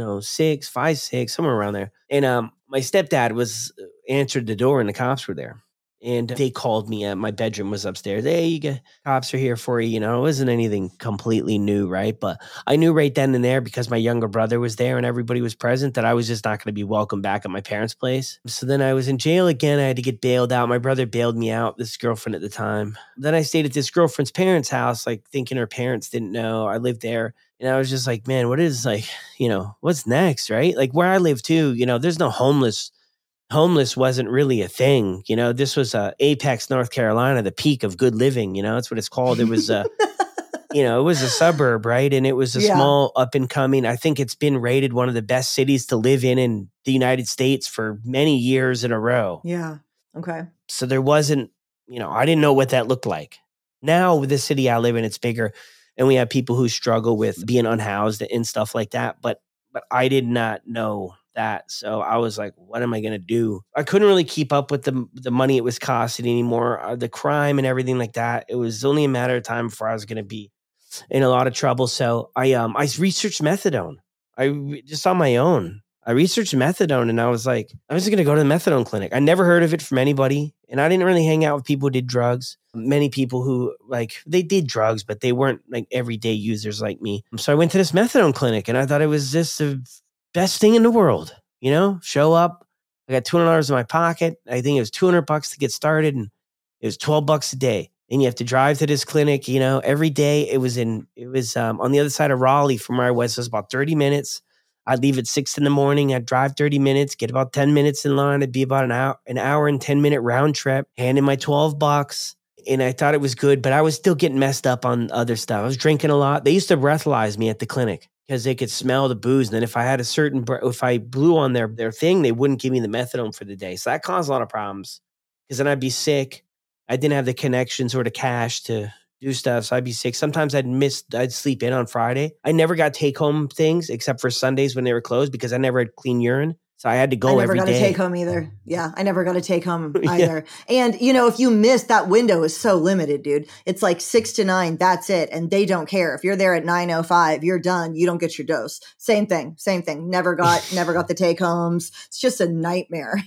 5, 6, somewhere around there. And my stepdad answered the door and the cops were there. And they called me. My bedroom was upstairs. Hey, cops are here for you. It wasn't anything completely new, right? But I knew right then and there, because my younger brother was there and everybody was present, that I was just not going to be welcome back at my parents' place. So then I was in jail again. I had to get bailed out. My brother bailed me out, this girlfriend at the time. Then I stayed at this girlfriend's parents' house, like thinking her parents didn't know I lived there. And I was just like, man, what is what's next, right? Like where I live too, there's no homeless. Homeless wasn't really a thing. This was Apex, North Carolina, the peak of good living. That's what it's called. It was, it was a suburb, right? And it was a small up and coming. I think it's been rated one of the best cities to live in the United States for many years in a row. Yeah. Okay. So there wasn't, I didn't know what that looked like. Now with the city I live in, it's bigger. And we have people who struggle with being unhoused and stuff like that. But I did not know that. So I was like, what am I going to do? I couldn't really keep up with the money it was costing anymore, the crime and everything like that. It was only a matter of time before I was going to be in a lot of trouble. So I researched methadone. Just on my own. I researched methadone and I was like, I was going to go to the methadone clinic. I never heard of it from anybody. And I didn't really hang out with people who did drugs. Many people who they did drugs, but they weren't like everyday users like me. So I went to this methadone clinic and I thought it was just the best thing in the world, show up. I got $200 in my pocket. I think it was $200 to get started and it was $12 a day. And you have to drive to this clinic, every day. It was on the other side of Raleigh from where I was. So it was about 30 minutes. I'd leave at 6 in the morning. I'd drive 30 minutes, get about 10 minutes in line. It'd be about an hour and 10-minute round trip, hand in my $12. And I thought it was good, but I was still getting messed up on other stuff. I was drinking a lot. They used to breathalyze me at the clinic because they could smell the booze. And then if I had if I blew on their thing, they wouldn't give me the methadone for the day. So that caused a lot of problems because then I'd be sick. I didn't have the connections or the cash to do stuff. So I'd be sick. Sometimes I'd sleep in on Friday. I never got take home things except for Sundays when they were closed because I never had clean urine. So I had to go every day. I never got to take home either. Yeah, I never got to take home either. Yeah. And, if you miss, that window is so limited, dude. It's like 6 to 9, that's it. And they don't care. If you're there at 9:05, you're done. You don't get your dose. Same thing. Never got the take homes. It's just a nightmare,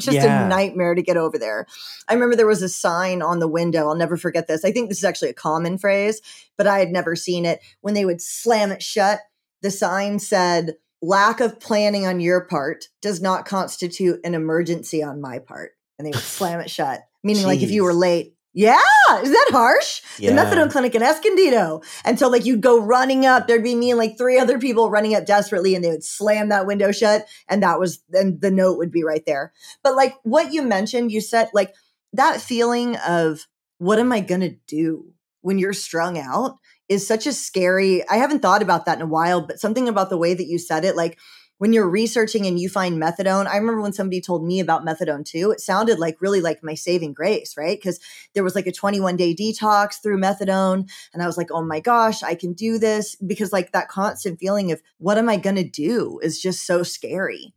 a nightmare to get over there. I remember there was a sign on the window. I'll never forget this. I think this is actually a common phrase, but I had never seen it. When they would slam it shut, the sign said, "Lack of planning on your part does not constitute an emergency on my part." And they would slam it shut. Meaning like if you were late. Yeah. Is that harsh? Yeah. The methadone clinic in Escondido. And so you'd go running up. There'd be me and 3 other people running up desperately and they would slam that window shut. And then the note would be right there. But what you mentioned, you said that feeling of what am I going to do when you're strung out is such a scary, I haven't thought about that in a while, but something about the way that you said it, when you're researching and you find methadone, I remember when somebody told me about methadone too, it sounded really like my saving grace, right? Because there was a 21-day detox through methadone. And I was like, oh my gosh, I can do this. Because that constant feeling of what am I going to do is just so scary,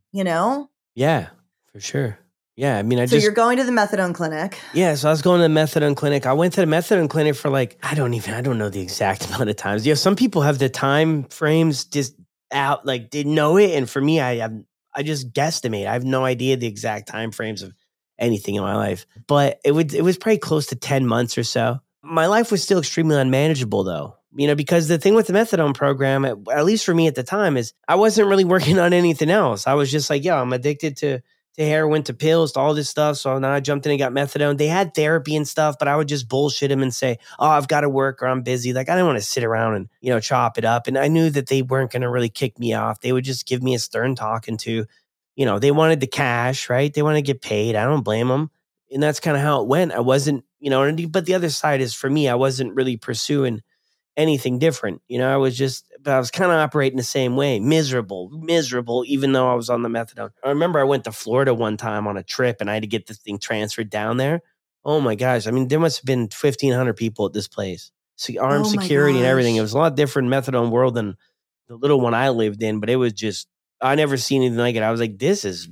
Yeah, for sure. Yeah, I mean, So you're going to the methadone clinic. Yeah, so I was going to the methadone clinic. I went to the methadone clinic for I don't know the exact amount of times. Some people have the time frames just out, they know it. And for me, I I just guesstimate. I have no idea the exact time frames of anything in my life, but it was probably close to 10 months or so. My life was still extremely unmanageable though, because the thing with the methadone program, at least for me at the time, is I wasn't really working on anything else. I was just like, I'm addicted to heroin, to pills, to all this stuff. So now I jumped in and got methadone. They had therapy and stuff, but I would just bullshit them and say, oh, I've got to work or I'm busy. Like, I didn't want to sit around and, chop it up. And I knew that they weren't going to really kick me off. They would just give me a stern talking to, they wanted the cash, right? They want to get paid. I don't blame them. And that's kind of how it went. I wasn't, but the other side is, for me, I wasn't really pursuing anything different. I was kind of operating the same way, miserable, even though I was on the methadone. I remember I went to Florida one time on a trip and I had to get this thing transferred down there. Oh my gosh. I mean, there must have been 1,500 people at this place. So armed security and everything. It was a lot different methadone world than the little one I lived in, but it was just, I never seen anything like it. I was like, this is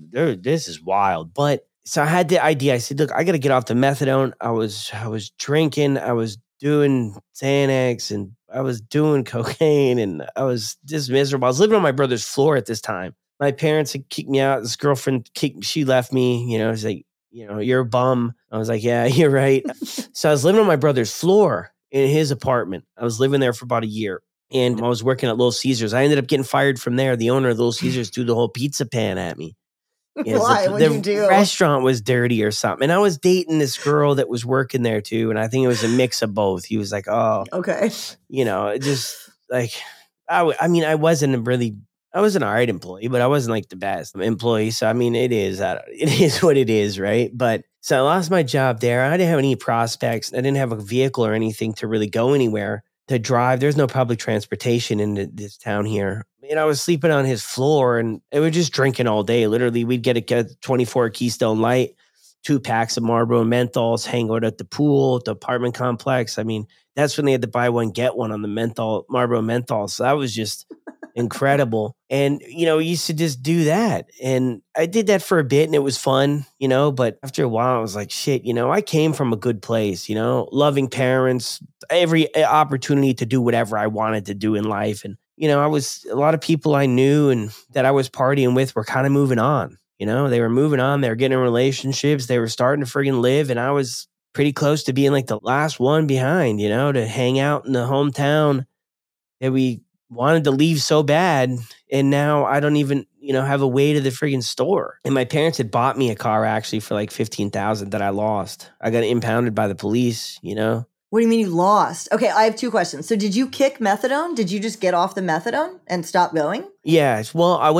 wild. But so I had the idea. I said, look, I got to get off the methadone. I was drinking. I was doing Xanax and I was doing cocaine and I was just miserable. I was living on my brother's floor at this time. My parents had kicked me out. This girlfriend she left me, she's like, you're a bum. I was like, yeah, you're right. So I was living on my brother's floor in his apartment. I was living there for about a year and I was working at Little Caesars. I ended up getting fired from there. The owner of Little Caesars threw the whole pizza pan at me. Why? What'd you do? The restaurant was dirty or something. And I was dating this girl that was working there too. And I think it was a mix of both. He was like, oh, okay. Just like, I wasn't I was an all right employee, but I wasn't like the best employee. So, I mean, it is what it is, right? But so I lost my job there. I didn't have any prospects. I didn't have a vehicle or anything to really go anywhere to drive. There's no public transportation in this town here. I was sleeping on his floor and we were just drinking all day. Literally, we'd get a 24 Keystone Light, 2 packs of Marlboro Menthols, hang out at the pool, at the apartment complex. I mean, that's when they had to buy one, get one on the Marlboro Menthol. So that was just incredible. And, we used to just do that. And I did that for a bit and it was fun, but after a while I was like, shit, I came from a good place, loving parents, every opportunity to do whatever I wanted to do in life. And, a lot of people I knew and that I was partying with were kind of moving on, they were moving on. They were getting in relationships. They were starting to friggin' live. And I was pretty close to being like the last one behind, to hang out in the hometown that we wanted to leave so bad. And now I don't even, have a way to the friggin' store. And my parents had bought me a car actually for like $15,000 that I lost. I got impounded by the police, What do you mean you lost? Okay, I have 2 questions. So did you kick methadone? Did you just get off the methadone and stop going? Yeah. Well, I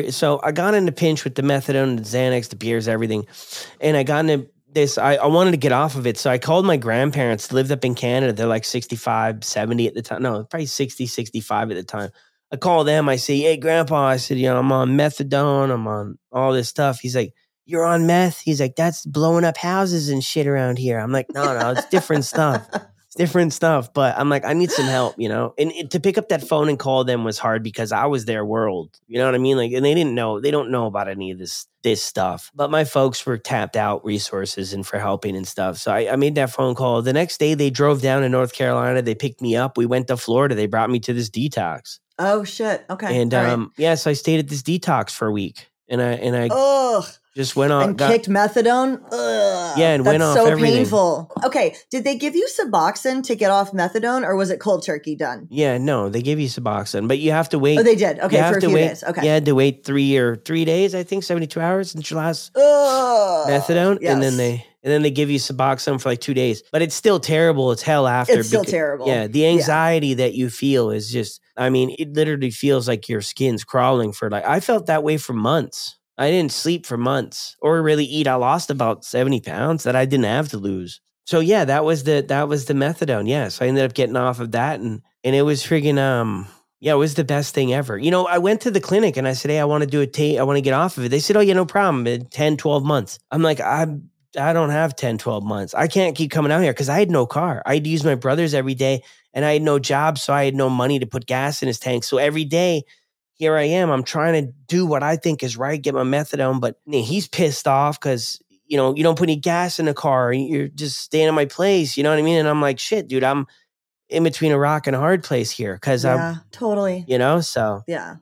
got in a pinch with the methadone, the Xanax, the beers, everything. And I got into this, I wanted to get off of it. So I called my grandparents, lived up in Canada. They're like 65, 70 at the time. No, probably 60, 65 at the time. I call them. I say, hey, Grandpa, I said, I'm on methadone. I'm on all this stuff. He's like, you're on meth? He's like, that's blowing up houses and shit around here. I'm like, no, it's different stuff. It's different stuff. But I'm like, I need some help, And to pick up that phone and call them was hard because I was their world. You know what I mean? Like, and they don't know about any of this stuff. But my folks were tapped out resources and for helping and stuff. So I made that phone call. The next day they drove down to North Carolina. They picked me up. We went to Florida. They brought me to this detox. Oh shit. Okay. And so I stayed at this detox for a week. And I just went on and kicked methadone. Ugh, yeah, and went off everything. That's so painful. Okay, did they give you Suboxone to get off methadone, or was it cold turkey done? Yeah, no, they gave you Suboxone, but you have to wait. Oh, they did. Okay, for a few days. Okay, you had to wait 3 days, I think, 72 hours since your last methadone, yes. and then they give you Suboxone for like 2 days. But it's still terrible. It's hell after. It's still terrible. Yeah, the anxiety that you feel is just. I mean, it literally feels like your skin's crawling for like. I felt that way for months. I didn't sleep for months or really eat. I lost about 70 pounds that I didn't have to lose. So yeah, that was the methadone. Yeah. So I ended up getting off of that and it was friggin' it was the best thing ever. I went to the clinic and I said, hey, I want to do I want to get off of it. They said, oh yeah, no problem. 10, 12 months. I'm like, I don't have 10, 12 months. I can't keep coming out here because I had no car. I had to use my brother's every day and I had no job. So I had no money to put gas in his tank. So every day, here I am. I'm trying to do what I think is right, get my methadone, but he's pissed off because, you don't put any gas in the car. You're just staying in my place. You know what I mean? And I'm like, shit, dude, I'm in between a rock and a hard place here. Cause totally. so. Yeah.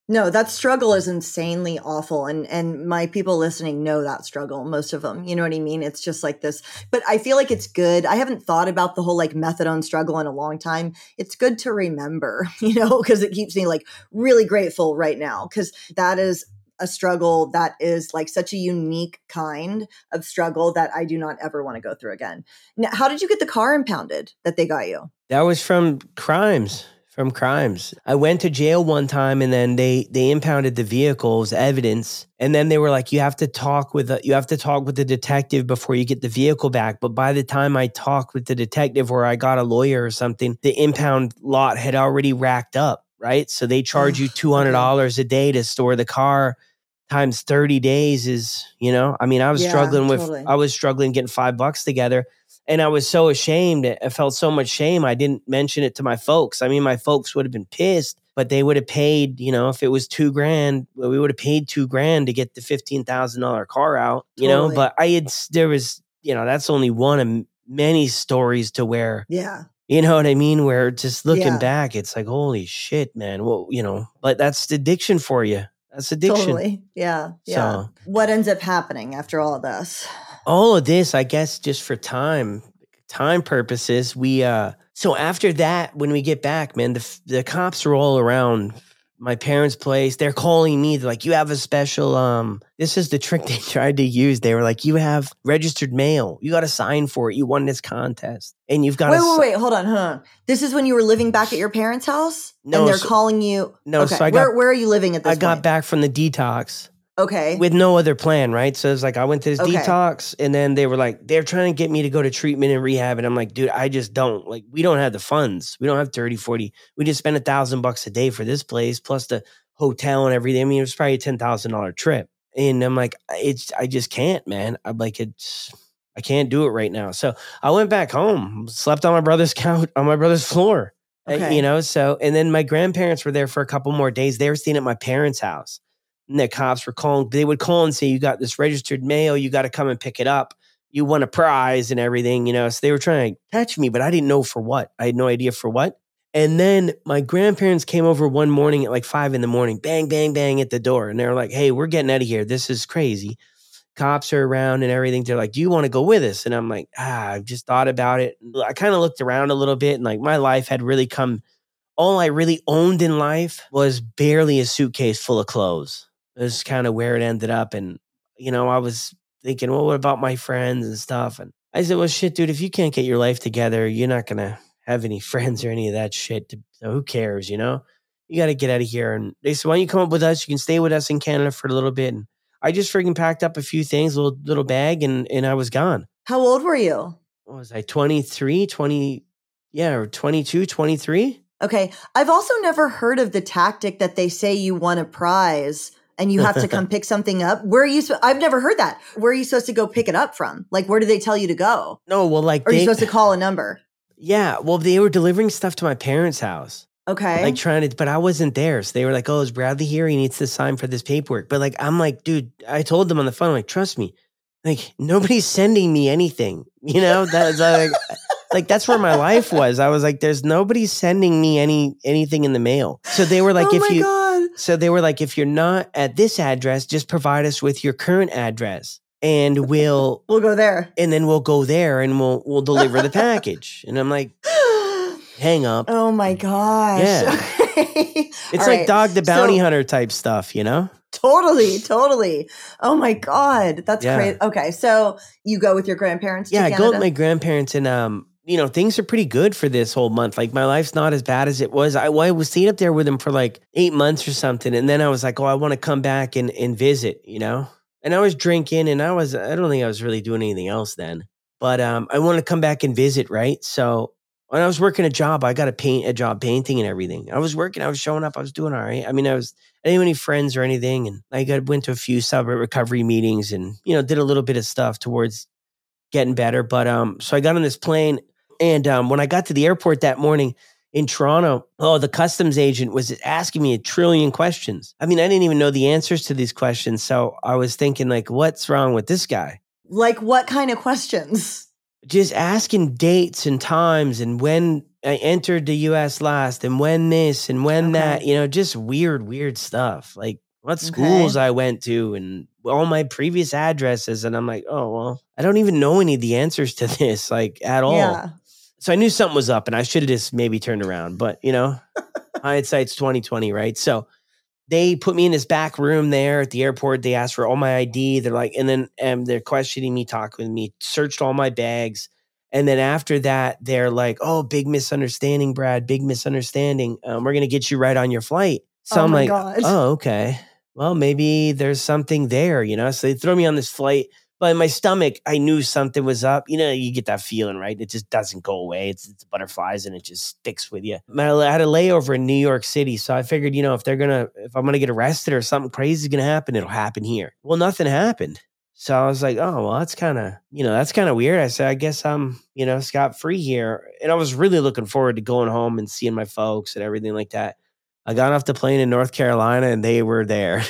No, that struggle is insanely awful. And my people listening know that struggle, most of them. You know what I mean? It's just like this. But I feel like it's good. I haven't thought about the whole like methadone struggle in a long time. It's good to remember, because it keeps me like really grateful right now, because that is a struggle that is like such a unique kind of struggle that I do not ever want to go through again. Now, how did you get the car impounded that they got you? That was from crimes. I went to jail one time, and then they impounded the vehicle as evidence. And then they were like, you have to talk with the detective before you get the vehicle back. But by the time I talked with the detective, or I got a lawyer or something, the impound lot had already racked up, right? So they charge you $200 a day to store the car. Times 30 days is, I was struggling getting $5 together. And I was so ashamed. I felt so much shame. I didn't mention it to my folks. I mean, my folks would have been pissed, but they would have paid, if it was $2,000, we would have paid $2,000 to get the $15,000 car out, Totally. but that's only one of many stories to where, you know what I mean? Where just looking back, it's like, holy shit, man. Well, but that's addiction for you. That's addiction. Totally. Yeah. So, what ends up happening after all of this? All of this, I guess, just for time purposes, so after that, when we get back, man, the cops are all around my parents' place. They're calling me. They're like, you have a special, this is the trick they tried to use. They were like, you have registered mail. You got to sign for it. You won this contest. And you've got Wait, hold on. This is when you were living back at your parents' house? No. And they're calling you? No. Okay. So where are you living at this point? I got back from the detox. Okay. With no other plan, right? So it's like I went to this detox, and then they were like, they're trying to get me to go to treatment and rehab. And I'm like, dude, I just don't. Like, we don't have the funds. We don't have 30, 40. We just spent $1,000 a day for this place, plus the hotel and everything. I mean, it was probably a $10,000 trip. And I'm like, I just can't, man. I'm like, I can't do it right now. So I went back home, slept on my brother's couch, on my brother's floor, so, and then my grandparents were there for a couple more days. They were staying at my parents' house. And the cops were calling. They would call and say, you got this registered mail. You got to come and pick it up. You won a prize and everything, So they were trying to catch me, but I didn't know for what. I had no idea for what. And then my grandparents came over one morning at like 5 a.m, bang, bang, bang at the door. And they were like, hey, we're getting out of here. This is crazy. Cops are around and everything. They're like, do you want to go with us? And I'm like, I've just thought about it. I kind of looked around a little bit, and like my life had really come. All I really owned in life was barely a suitcase full of clothes. That's kind of where it ended up. And, I was thinking, well, what about my friends and stuff? And I said, well, shit, dude, if you can't get your life together, you're not going to have any friends or any of that shit. So who cares, You got to get out of here. And they said, why don't you come up with us? You can stay with us in Canada for a little bit. And I just freaking packed up a few things, a little bag, and I was gone. How old were you? What was I, 23, 20, or 22, 23? Okay. I've also never heard of the tactic that they say you won a prize and you have to come pick something up. Where are you? I've never heard that. Where are you supposed to go pick it up from? Like, where do they tell you to go? No, well, like, or are you supposed to call a number? Yeah, well, they were delivering stuff to my parents' house. Okay. Like but I wasn't there. So they were like, oh, is Bradley here? He needs to sign for this paperwork. But like, I'm like, dude, I told them on the phone, I'm like, trust me, like, nobody's sending me anything. That's like that's where my life was. I was like, there's nobody sending me anything in the mail. So they were like, So they were like, if you're not at this address, just provide us with your current address, and we'll go there. And then we'll go there and we'll deliver the package. And I'm like, hang up. Oh my gosh. Yeah. It's like Dog the Bounty Hunter type stuff, Totally. Oh my God. That's crazy. Okay. So you go with your grandparents to Canada? I go with my grandparents, and things are pretty good for this whole month. Like, my life's not as bad as it was. I was staying up there with them for like 8 months or something. And then I was like, oh, I want to come back and visit, And I was drinking, and I don't think I was really doing anything else then. But I want to come back and visit, right? So when I was working a job, I got a job painting and everything. I was working, I was showing up, I was doing all right. I mean, I didn't have any friends or anything. And I went to a few celebrate recovery meetings and, did a little bit of stuff towards getting better. But so I got on this plane, and when I got to the airport that morning in Toronto, the customs agent was asking me 1 trillion questions. I mean, I didn't even know the answers to these questions. So I was thinking, like, what's wrong with this guy? Like, what kind of questions? Just asking dates and times and when I entered the US last and when this and when that, just weird stuff. Like what schools I went to and all my previous addresses. And I'm like, oh, well, I don't even know any of the answers to this, like at all. Yeah. So I knew something was up and I should have just maybe turned around, but hindsight's 2020, right? So they put me in this back room there at the airport. They asked for all my ID. They're like, and then they're questioning me, talking with me, searched all my bags. And then after that, they're like, oh, big misunderstanding, Brad, big misunderstanding. We're going to get you right on your flight. So I'm like, God. Oh, okay. Well, maybe there's something there, So they throw me on this flight. But in my stomach, I knew something was up. You get that feeling, right? It just doesn't go away. It's butterflies and it just sticks with you. I had a layover in New York City. So I figured, if I'm going to get arrested or something crazy is going to happen, it'll happen here. Well, nothing happened. So I was like, oh, well, that's kind of weird. I said, I guess I'm, scot-free here. And I was really looking forward to going home and seeing my folks and everything like that. I got off the plane in North Carolina and they were there.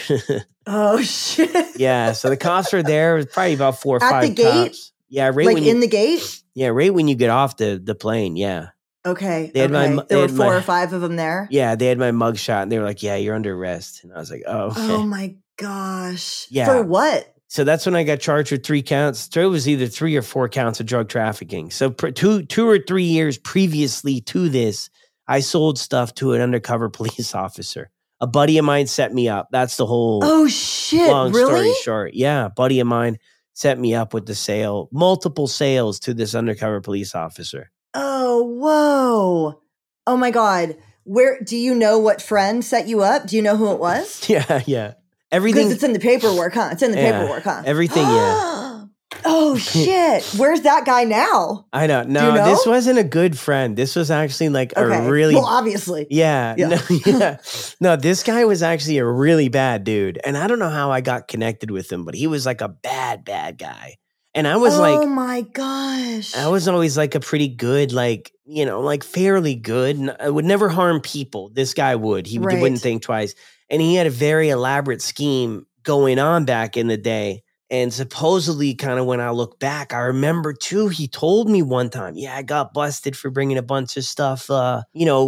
Oh, shit. Yeah. So the cops were there. It was probably about 4 or 5 At the gate? cops. Yeah. Right like in the gate? Yeah. Right when you get off the plane. Yeah. Okay. There were 4 or 5 of them there? Yeah. They had my mugshot and they were like, yeah, you're under arrest. And I was like, oh, okay. Oh my gosh. Yeah. For what? So that's when I got charged with 3 counts. So it was either 3 or 4 counts of drug trafficking. So 2 or 3 years previously to this, I sold stuff to an undercover police officer. A buddy of mine set me up. That's the whole long story short. Yeah, a buddy of mine set me up with the sale, multiple sales to this undercover police officer. Oh, whoa. Oh my God. Where do you know what friend set you up? Do you know who it was? Yeah. Everything. Because it's in the paperwork, huh? It's in the paperwork, huh? Everything, yeah. Oh, shit. Where's that guy now? I don't know. No, this wasn't a good friend. This was actually like a really... Well, obviously. Yeah. No, this guy was actually a really bad dude. And I don't know how I got connected with him, but he was like a bad guy. And I was oh my gosh. I was always like a pretty good, like fairly good. I would never harm people. This guy would. He wouldn't think twice. And he had a very elaborate scheme going on back in the day. And supposedly, kind of when I look back, I remember too, he told me one time, yeah, I got busted for bringing a bunch of stuff, up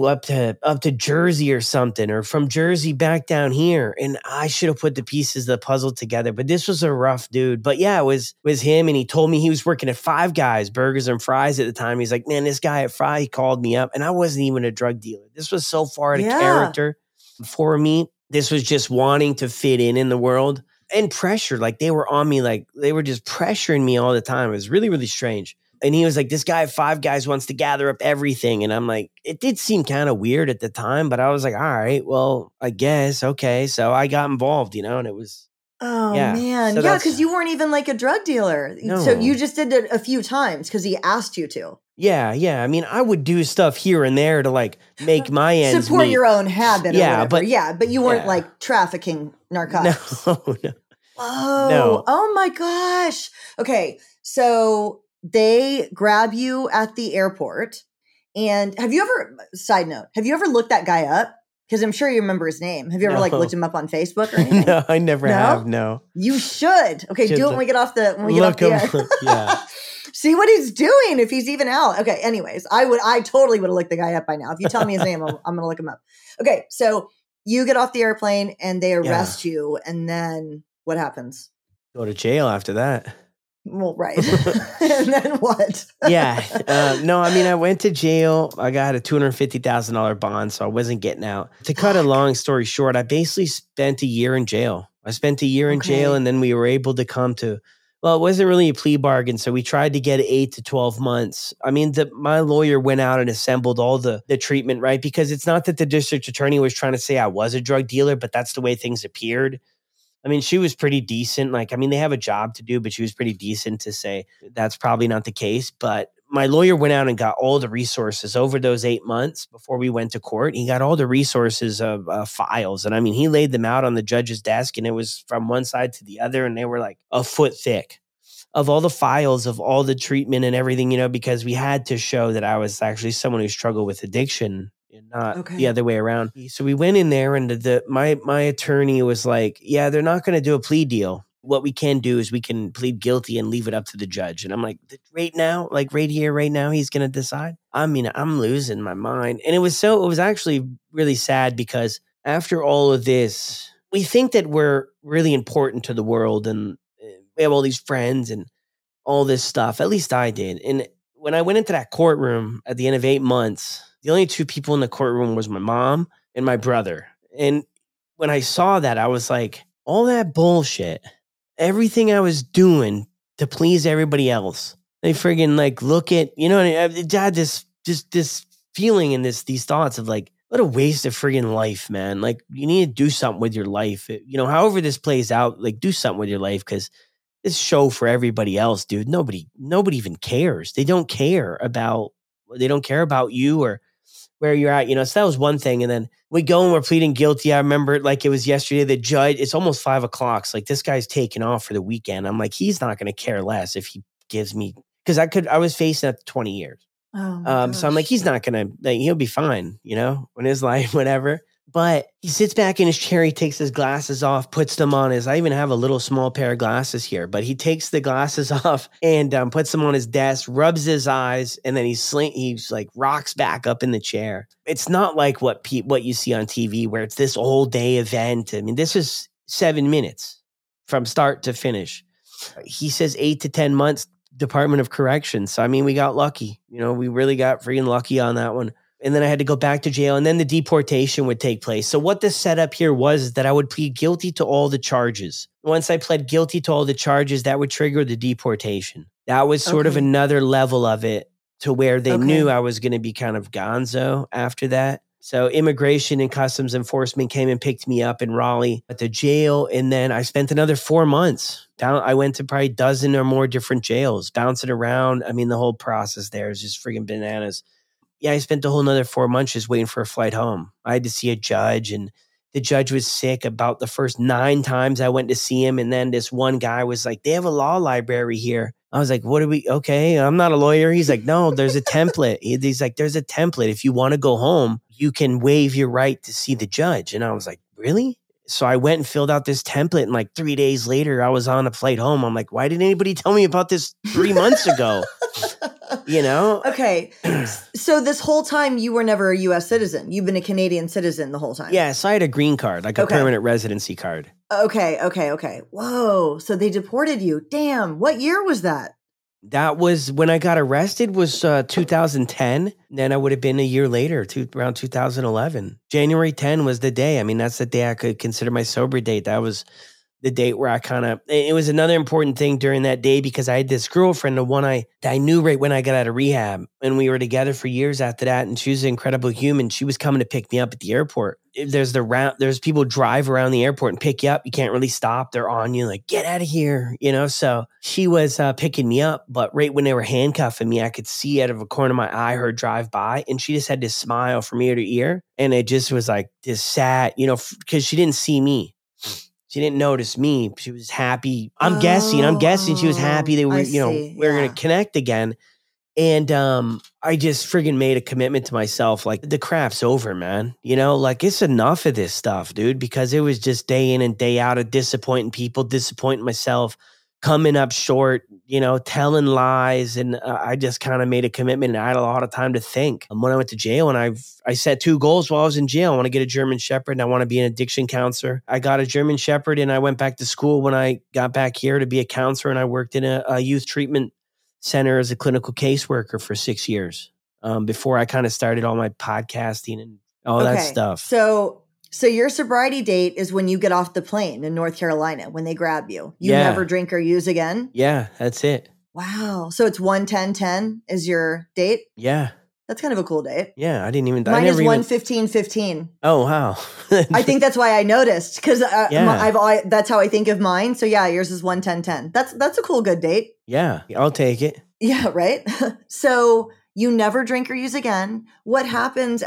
to Jersey or something, or from Jersey back down here. And I should have put the pieces of the puzzle together. But this was a rough dude. But yeah, it was him. And he told me he was working at Five Guys, Burgers and Fries at the time. He's like, man, this guy at Fry, he called me up. And I wasn't even a drug dealer. This was so far out of character for me. This was just wanting to fit in the world. And pressure, like they were on me, like they were just pressuring me all the time. It was really, really strange. And he was like, this guy at Five Guys wants to gather up everything. And I'm like, it did seem kind of weird at the time, but I was like, all right, well, I guess. Okay. So I got involved, and it was. Oh, man. So because you weren't even like a drug dealer. No. So you just did it a few times because he asked you to. Yeah. I mean, I would do stuff here and there to like make my ends support meet. Your own habit. Yeah, but you weren't like trafficking narcotics. No. Oh, no. Oh my gosh. Okay. So they grab you at the airport. And side note, have you ever looked that guy up? Because I'm sure you remember his name. Have you ever looked him up on Facebook or anything? No, I never have. No. You should. Okay, do it when we get off the air. Yeah. See what he's doing if he's even out. Okay, anyways, I totally would have looked the guy up by now. If you tell me his name, I'm going to look him up. Okay, so you get off the airplane and they arrest you, and then what happens? Go to jail after that. Well, right. And then what? No, I mean, I went to jail. I got a $250,000 bond, so I wasn't getting out. To cut a long story short, I basically spent a year in jail. I spent a year in jail, and then we were able to come to, well, it wasn't really a plea bargain, so we tried to get 8 to 12 months. I mean, my lawyer went out and assembled all the treatment, right? Because it's not that the district attorney was trying to say I was a drug dealer, but that's the way things appeared. I mean, she was pretty decent. Like, I mean, they have a job to do, but she was pretty decent to say that's probably not the case. But my lawyer went out and got all the resources over those 8 months before we went to court. He got all the resources of files. And I mean, he laid them out on the judge's desk, and it was from one side to the other. And they were like a foot thick of all the files of all the treatment and everything, because we had to show that I was actually someone who struggled with addiction. And not the other way around. So we went in there, and my attorney was like, yeah, they're not going to do a plea deal. what we can do is we can plead guilty and leave it up to the judge. And I'm like, right now, like right here, right now, he's going to decide. I mean, I'm losing my mind. And it was actually really sad because after all of this, we think that we're really important to the world and we have all these friends and all this stuff. At least I did. And when I went into that courtroom at the end of 8 months, the only two people in the courtroom was my mom and my brother. And when I saw that, I was like, all that bullshit, everything I was doing to please everybody else. They friggin' like look at, Dad, this feeling and these thoughts of like, what a waste of friggin' life, man. Like you need to do something with your life. However this plays out, like do something with your life because this show for everybody else, dude. Nobody even cares. They don't care about you or where you're at, so that was one thing. And then we go and we're pleading guilty. I remember it like it was yesterday. The judge, it's almost 5 o'clock. It's like this guy's taking off for the weekend. I'm like, he's not going to care less if he gives me, because I was facing up to 20 years. Oh, so I'm like, he's not going to, he'll be fine, in his life, whatever. But he sits back in his chair, he takes his glasses off, puts them on I even have a little small pair of glasses here, but he takes the glasses off and puts them on his desk, rubs his eyes, and then he's like rocks back up in the chair. It's not like what you see on TV where it's this all day event. I mean, this is 7 minutes from start to finish. He says 8 to 10 months, Department of Corrections. So, I mean, we got lucky. We really got freaking lucky on that one. And then I had to go back to jail, and then the deportation would take place. So what the setup here was that I would plead guilty to all the charges. Once I pled guilty to all the charges, that would trigger the deportation. That was sort of another level of it to where they knew I was going to be kind of gonzo after that. So Immigration and Customs Enforcement came and picked me up in Raleigh at the jail, and then I spent another 4 months. I went to probably a dozen or more different jails, bouncing around. I mean, the whole process there is just friggin' bananas. Yeah, I spent a whole nother 4 months just waiting for a flight home. I had to see a judge, and the judge was sick about the first 9 times I went to see him. And then this one guy was like, they have a law library here. I was like, okay, I'm not a lawyer. He's like, no, there's a template. He's like, there's a template. If you want to go home, you can waive your right to see the judge. And I was like, really? So I went and filled out this template, and like 3 days later, I was on a flight home. I'm like, why didn't anybody tell me about this 3 months ago? Okay. So this whole time you were never a U.S. citizen. You've been a Canadian citizen the whole time. Yeah. So I had a green card, like a permanent residency card. Okay. Whoa. So they deported you. Damn. What year was that? That was when I got arrested was 2010. Then I would have been a year later, around 2011. January 10 was the day. I mean, that's the day I could consider my sober date. That was the date where it was another important thing during that day because I had this girlfriend, the one that I knew right when I got out of rehab, and we were together for years after that. And she was an incredible human. She was coming to pick me up at the airport. There's people drive around the airport and pick you up. You can't really stop. They're on you like, get out of here. So she was picking me up, but right when they were handcuffing me, I could see out of a corner of my eye her drive by, and she just had this smile from ear to ear. And it just was like this sad, because she didn't see me. She didn't notice me. She was happy. I'm guessing she was happy that we were going to connect again. And I just friggin' made a commitment to myself. Like, the crap's over, man. Like, it's enough of this stuff, dude, because it was just day in and day out of disappointing people, disappointing myself, coming up short, telling lies. And I just kind of made a commitment, and I had a lot of time to think. When I went to jail, and I set 2 goals while I was in jail. I want to get a German Shepherd, and I want to be an addiction counselor. I got a German Shepherd, and I went back to school when I got back here to be a counselor, and I worked in a youth treatment center as a clinical caseworker for 6 years before I kind of started all my podcasting and all that stuff. So your sobriety date is when you get off the plane in North Carolina, when they grab you. You never drink or use again? Yeah, that's it. Wow. So it's 1-10-10 is your date? Yeah. That's kind of a cool date. Yeah, I didn't even... Mine is 1-15-15. Oh, wow. I think that's why I noticed, because that's how I think of mine. So yeah, yours is 1-10-10. That's a cool, good date. Yeah, I'll take it. Yeah, right? So you never drink or use again. What happens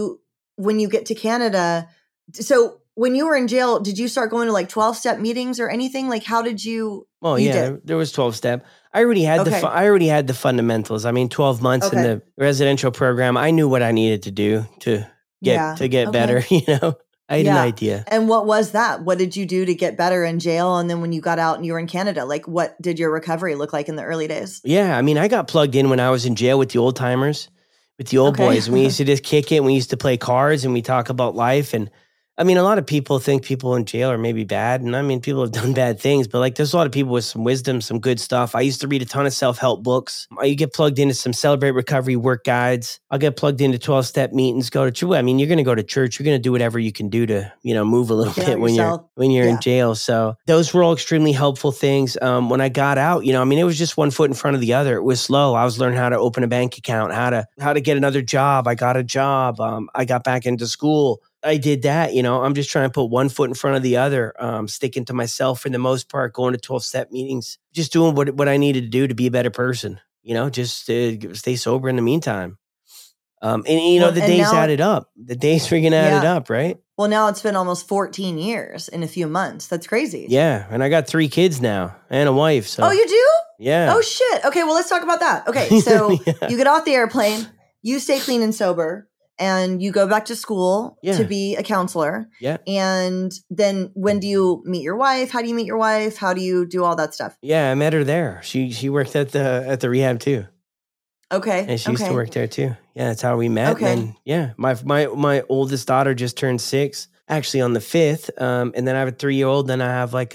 when you get to Canada? So when you were in jail, did you start going to like 12-step meetings or anything? Like, how did you? Well, there was 12-step. I already had the fundamentals. I mean, 12 months in the residential program, I knew what I needed to do to get better, I had an idea. And what was that? What did you do to get better in jail? And then when you got out and you were in Canada, like what did your recovery look like in the early days? Yeah, I mean, I got plugged in when I was in jail with the old timers, with the old boys. And we used to just kick it. And we used to play cards and we talk about life. And I mean, a lot of people think people in jail are maybe bad. And I mean, people have done bad things, but like there's a lot of people with some wisdom, some good stuff. I used to read a ton of self-help books. You get plugged into some Celebrate Recovery work guides. I'll get plugged into 12-step meetings, go to church. I mean, you're going to go to church. You're going to do whatever you can do to, move a little bit when you're in jail. So those were all extremely helpful things. When I got out, I mean, it was just one foot in front of the other. It was slow. I was learning how to open a bank account, how to get another job. I got a job. I got back into school. I did that, I'm just trying to put one foot in front of the other, sticking to myself for the most part, going to 12-step meetings, just doing what I needed to do to be a better person, just to stay sober in the meantime. The days added up. The days freaking added up, right? Well, now it's been almost 14 years in a few months. That's crazy. Yeah, and I got 3 kids now and a wife. So. Oh, you do? Yeah. Oh, shit. Okay, well, let's talk about that. Okay, so you get off the airplane, you stay clean and sober. And you go back to school to be a counselor. Yeah. And then when do you meet your wife? How do you meet your wife? How do you do all that stuff? Yeah, I met her there. She worked at the rehab too. Okay. And she used to work there too. Yeah, that's how we met. Okay. And yeah, my oldest daughter just turned 6, actually on the 5th. And then I have a 3-year-old. Then I have like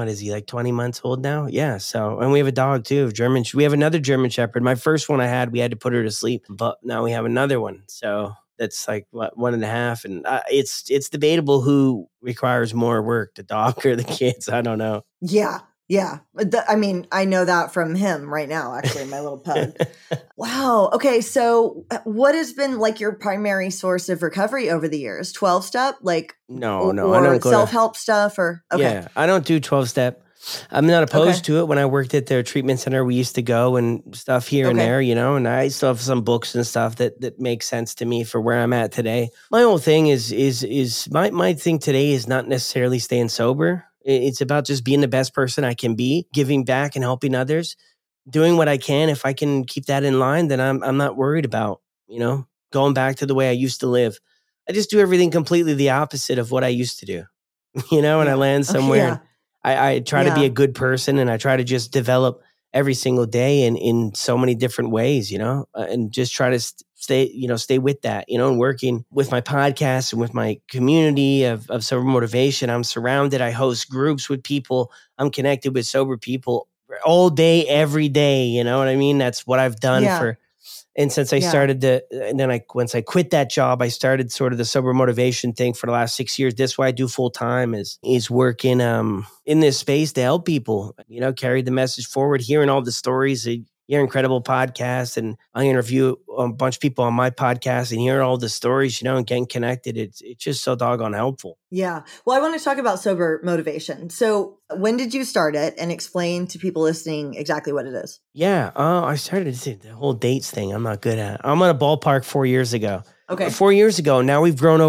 20 months old now? Yeah. So, and we have a dog too, we have another German Shepherd. My first one I had, we had to put her to sleep, but now we have another one. So that's like 1.5. And it's debatable who requires more work, the dog or the kids. I don't know. Yeah. Yeah. I mean, I know that from him right now, actually, my little pug. Wow. Okay. So what has been like your primary source of recovery over the years? 12-step? Like, no, or I don't go self-help stuff or, okay. Yeah, I don't do 12-step. I'm not opposed to it. When I worked at their treatment center, we used to go and stuff here and there, and I still have some books and stuff that make sense to me for where I'm at today. My whole thing is my thing today is not necessarily staying sober. It's about just being the best person I can be, giving back and helping others, doing what I can. If I can keep that in line, then I'm not worried about, going back to the way I used to live. I just do everything completely the opposite of what I used to do, and I land somewhere. I try to be a good person, and I try to just develop every single day in so many different ways, and just try to stay with that, and working with my podcast and with my community of sober motivation. I'm surrounded. I host groups with people. I'm connected with sober people all day, every day. You know what I mean? That's what I've done and since I started once I quit that job, I started sort of the sober motivation thing for the last 6 years. That's what I do full time is working in this space to help people, carry the message forward, hearing all the stories, your incredible podcast. And I interview a bunch of people on my podcast and hear all the stories, and getting connected. It's just so doggone helpful. Yeah. Well, I want to talk about sober motivation. So when did you start it, and explain to people listening exactly what it is? Yeah. I started the whole dates thing. I'm not good at. I'm at a ballpark 4 years ago. Okay. 4 years ago. Now we've grown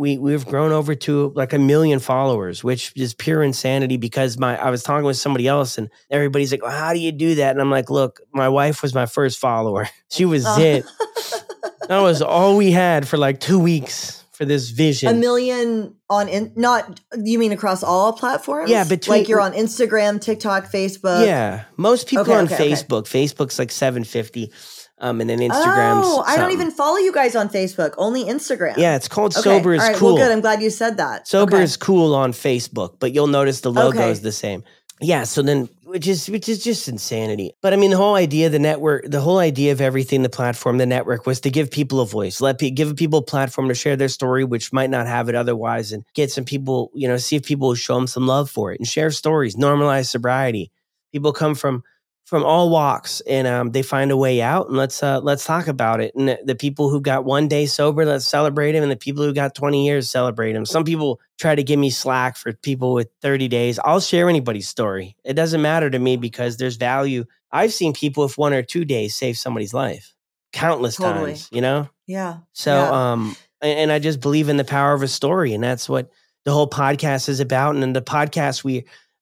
over to like 1 million followers, which is pure insanity because I was talking with somebody else and everybody's like, well, how do you do that? And I'm like, look, my wife was my first follower. She was it. That was all we had for like 2 weeks for this vision. 1 million not, you mean across all platforms? Yeah, like you're on Instagram, TikTok, Facebook. Yeah. Facebook. Facebook's like 750. And then Instagram. Oh, I don't even follow you guys on Facebook. Only Instagram. Yeah, it's called Sober is Cool. Well, good. I'm glad you said that. Sober is Cool on Facebook, but you'll notice the logo is the same. Yeah, so then which is just insanity. But I mean, the whole idea, the whole idea of everything, the platform, the network was to give people a voice, give people a platform to share their story, which might not have it otherwise, and get some people, see if people will show them some love for it and share stories, normalize sobriety. People come from all walks, and they find a way out. And let's talk about it. And the people who got 1 day sober, let's celebrate them. And the people who got 20 years, celebrate them. Some people try to give me slack for people with 30 days. I'll share anybody's story. It doesn't matter to me because there's value. I've seen people with 1 or 2 days save somebody's life countless times. Yeah. So and I just believe in the power of a story, and that's what the whole podcast is about. And in the podcast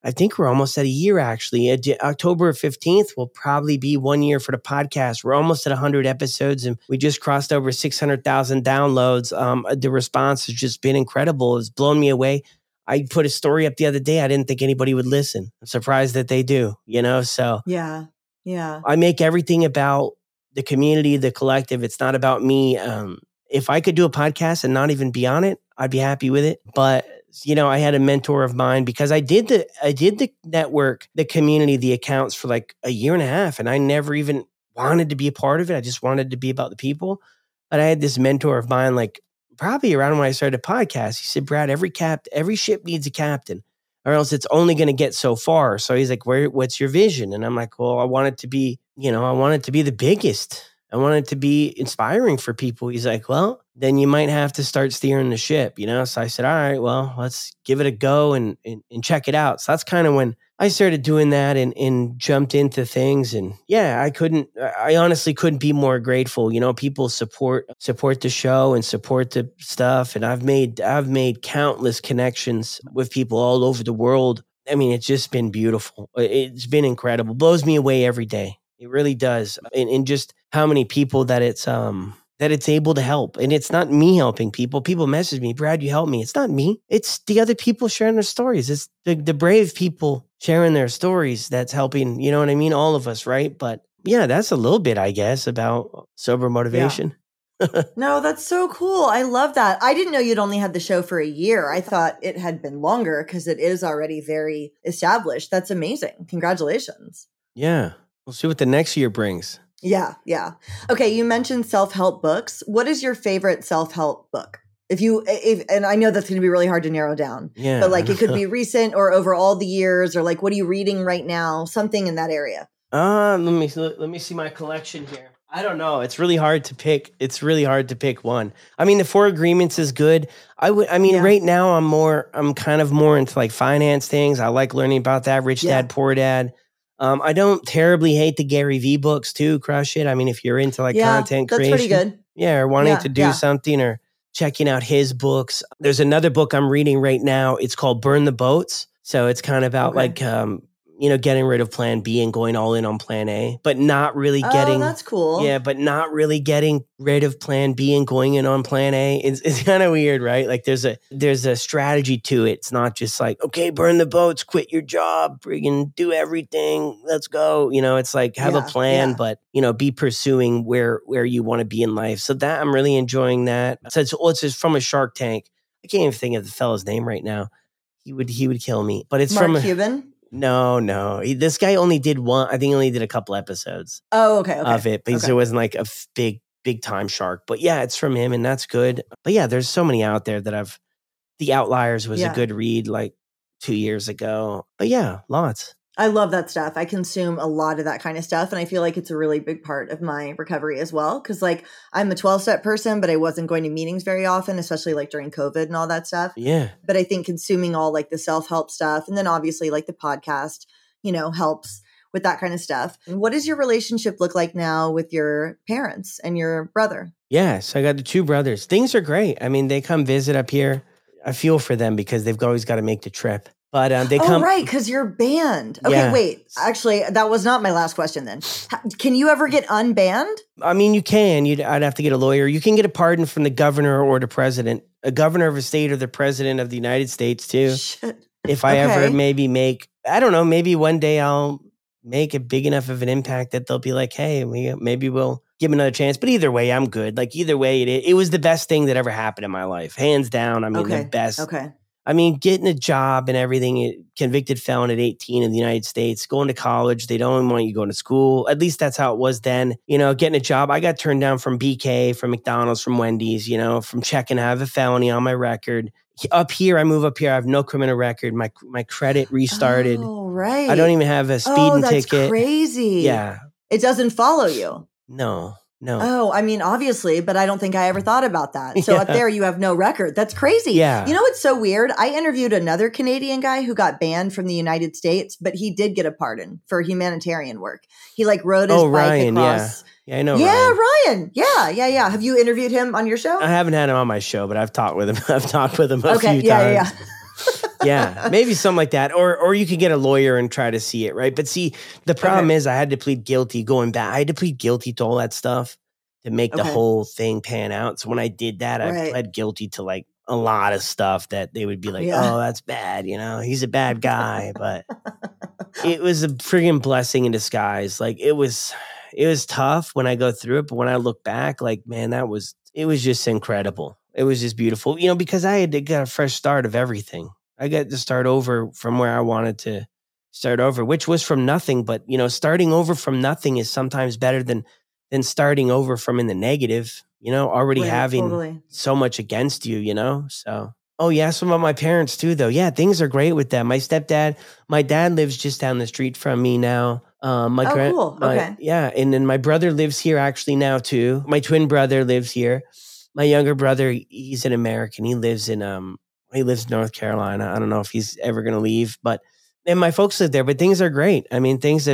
I think we're almost at a year, actually. October 15th will probably be 1 year for the podcast. We're almost at 100 episodes, and we just crossed over 600,000 downloads. The response has just been incredible. It's blown me away. I put a story up the other day. I didn't think anybody would listen. I'm surprised that they do, So yeah. I make everything about the community, the collective. It's not about me. If I could do a podcast and not even be on it, I'd be happy with it. But I had a mentor of mine because I did the network, the community, the accounts for like a year and a half, and I never even wanted to be a part of it. I just wanted to be about the people. But I had this mentor of mine, like probably around when I started a podcast. He said, "Brad, every ship needs a captain, or else it's only going to get so far." So he's like, "What's your vision?" And I'm like, "Well, I want it to be, I want it to be the biggest. I want it to be inspiring for people." He's like, "Well, then you might have to start steering the ship, So I said, "All right, well, let's give it a go and check it out." So that's kind of when I started doing that and jumped into things. And yeah, I honestly couldn't be more grateful. People support the show and support the stuff. And I've made countless connections with people all over the world. I mean, it's just been beautiful. It's been incredible. Blows me away every day. It really does. And just how many people that it's able to help. And it's not me helping people. People message me, "Brad, you help me." It's not me. It's the other people sharing their stories. It's the brave people sharing their stories that's helping, you know what I mean? All of us, right? But yeah, that's a little bit, I guess, about sober motivation. Yeah. No, that's so cool. I love that. I didn't know you'd only had the show for a year. I thought it had been longer because it is already very established. That's amazing. Congratulations. Yeah. We'll see what the next year brings. Yeah. Okay, you mentioned self-help books. What is your favorite self-help book? And I know that's going to be really hard to narrow down. Yeah. But like it could be recent or over all the years, or like what are you reading right now? Something in that area. Let me see my collection here. I don't know. It's really hard to pick. One. I mean, the 4 Agreements is good. Right now I'm kind of more into like finance things. I like learning about that. Rich Dad, Poor Dad. I don't terribly hate the Gary Vee books too. Crush it. I mean, if you're into like content creation, that's pretty good. Yeah, or wanting to do something or checking out his books. There's another book I'm reading right now. It's called Burn the Boats. So it's kind of about like getting rid of plan B and going all in on plan A, but not really getting. Oh, that's cool. Yeah, but not really getting rid of plan B and going in on plan A. It's kind of weird, right? Like there's a strategy to it. It's not just like, okay, burn the boats, quit your job, friggin' do everything, let's go. It's like have a plan, but be pursuing where you want to be in life. So that I'm really enjoying that. So it's just from a Shark Tank. I can't even think of the fella's name right now. He would kill me. But it's Mark Cuban. No. This guy only did one. I think he only did a couple episodes. Oh, okay. Of it, because it wasn't like a big time shark. But yeah, it's from him, and that's good. But yeah, there's so many out there that The Outliers was a good read like 2 years ago. But yeah, lots. I love that stuff. I consume a lot of that kind of stuff. And I feel like it's a really big part of my recovery as well. Cause like I'm a 12-step person, but I wasn't going to meetings very often, especially like during COVID and all that stuff. Yeah. But I think consuming all like the self-help stuff and then obviously like the podcast, helps with that kind of stuff. And what does your relationship look like now with your parents and your brother? Yeah. So I got the 2 brothers. Things are great. I mean, they come visit up here. I feel for them because they've always got to make the trip. But they come. Oh, right, because you're banned. Okay, wait. Actually, that was not my last question then. Can you ever get unbanned? I mean, you can. I'd have to get a lawyer. You can get a pardon from the governor or the president, a governor of a state or the president of the United States too. Shit. If I ever maybe I don't know, maybe one day I'll make a big enough of an impact that they'll be like, hey, maybe we'll give him another chance. But either way, I'm good. Like either way, it was the best thing that ever happened in my life. Hands down. I mean, the best. Okay. I mean, getting a job and everything, convicted felon at 18 in the United States, going to college, they don't want you going to school. At least that's how it was then. Getting a job. I got turned down from BK, from McDonald's, from Wendy's, from checking. I have a felony on my record. I move up here. I have no criminal record. My credit restarted. Oh, right. I don't even have a speeding ticket. That's crazy. Yeah. It doesn't follow you. No. Oh, I mean, obviously, but I don't think I ever thought about that. So up there, you have no record. That's crazy. Yeah. You know what's so weird? I interviewed another Canadian guy who got banned from the United States, but he did get a pardon for humanitarian work. He rode his bike Ryan, across. Yeah, I know. Yeah, Ryan. Yeah. Have you interviewed him on your show? I haven't had him on my show, but I've talked with him. I've talked with him a few times. Yeah. Yeah, maybe something like that. Or you could get a lawyer and try to see it, right? But see, the problem is I had to plead guilty going back. I had to plead guilty to all that stuff to make the whole thing pan out. So when I did that, I pled guilty to like a lot of stuff that they would be like, oh, that's bad. You know, he's a bad guy. But it was a friggin' blessing in disguise. Like it was tough when I go through it. But when I look back, like, man, it was just incredible. It was just beautiful, you know, because I had to get a fresh start of everything. I got to start over from where I wanted to start over, which was from nothing. But, you know, starting over from nothing is sometimes better than starting over from in the negative, you know, already having so much against you, you know? So, oh, yeah. Some of my parents too, though. Yeah, things are great with them. My dad lives just down the street from me now. Cool. Okay. Yeah. And then my brother lives here actually now too. My twin brother lives here. My younger brother, he's an American. He lives in North Carolina. I don't know if he's ever going to leave, and my folks live there, but things are great. I mean, things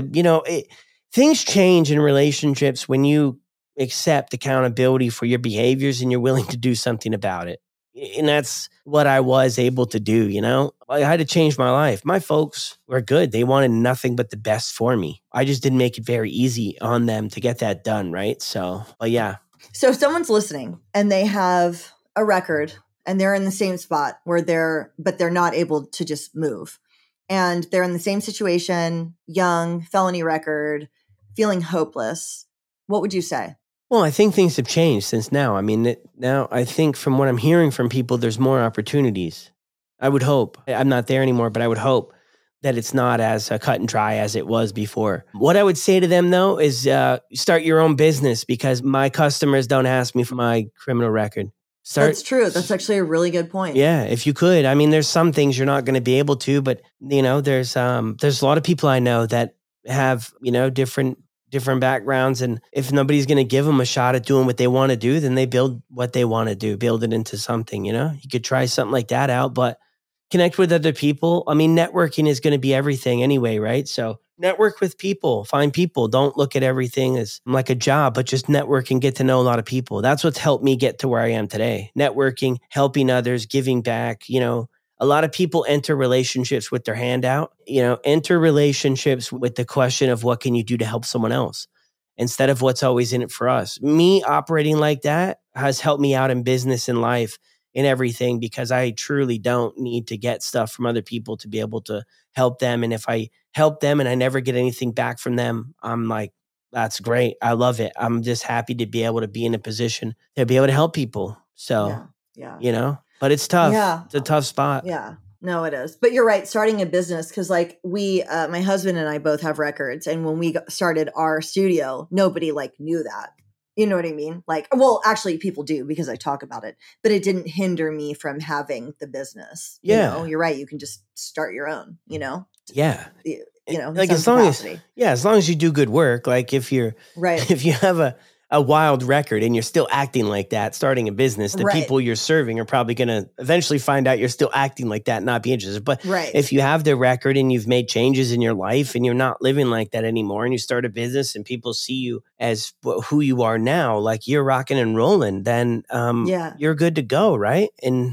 change in relationships when you accept accountability for your behaviors and you're willing to do something about it. And that's what I was able to do, you know? I had to change my life. My folks were good. They wanted nothing but the best for me. I just didn't make it very easy on them to get that done, right? So, but yeah. So if someone's listening and they have a record and they're in the same spot where they're not able to just move, and they're in the same situation, young, felony record, feeling hopeless, what would you say? Well, I think things have changed since now. I mean, now I think from what I'm hearing from people, there's more opportunities. I would hope. I'm not there anymore, but I would hope that it's not as cut and dry as it was before. What I would say to them, though, is start your own business, because my customers don't ask me for my criminal record. That's true. That's actually a really good point. Yeah, if you could. I mean, there's some things you're not going to be able to, but, you know, there's a lot of people I know that have, you know, different backgrounds. And if nobody's going to give them a shot at doing what they want to do, then they build what they want to do, build it into something, you know? You could try something like that out, but connect with other people. I mean, networking is going to be everything anyway, right? So network with people, find people. Don't look at everything as like a job, but just network and get to know a lot of people. That's what's helped me get to where I am today. Networking, helping others, giving back. You know, a lot of people enter relationships with their hand out, you know, enter relationships with the question of what can you do to help someone else instead of what's always in it for us. Me operating like that has helped me out in business and life in everything, because I truly don't need to get stuff from other people to be able to help them. And if I help them and I never get anything back from them, I'm like, that's great. I love it. I'm just happy to be able to be in a position to be able to help people. So, you know, but it's tough. Yeah. It's a tough spot. Yeah. No, it is. But you're right. Starting a business, because like my husband and I both have records. And when we started our studio, nobody like knew that. You know what I mean? Like, well, actually people do, because I talk about it, but it didn't hinder me from having the business. Yeah. You know, you're right. You can just start your own, you know? Yeah. You know, like as long as you do good work, like if you have a wild record and you're still acting like that, starting a business, the people you're serving are probably going to eventually find out you're still acting like that and not be interested. But if you have the record and you've made changes in your life and you're not living like that anymore, and you start a business and people see you as who you are now, like you're rocking and rolling, then you're good to go, right? And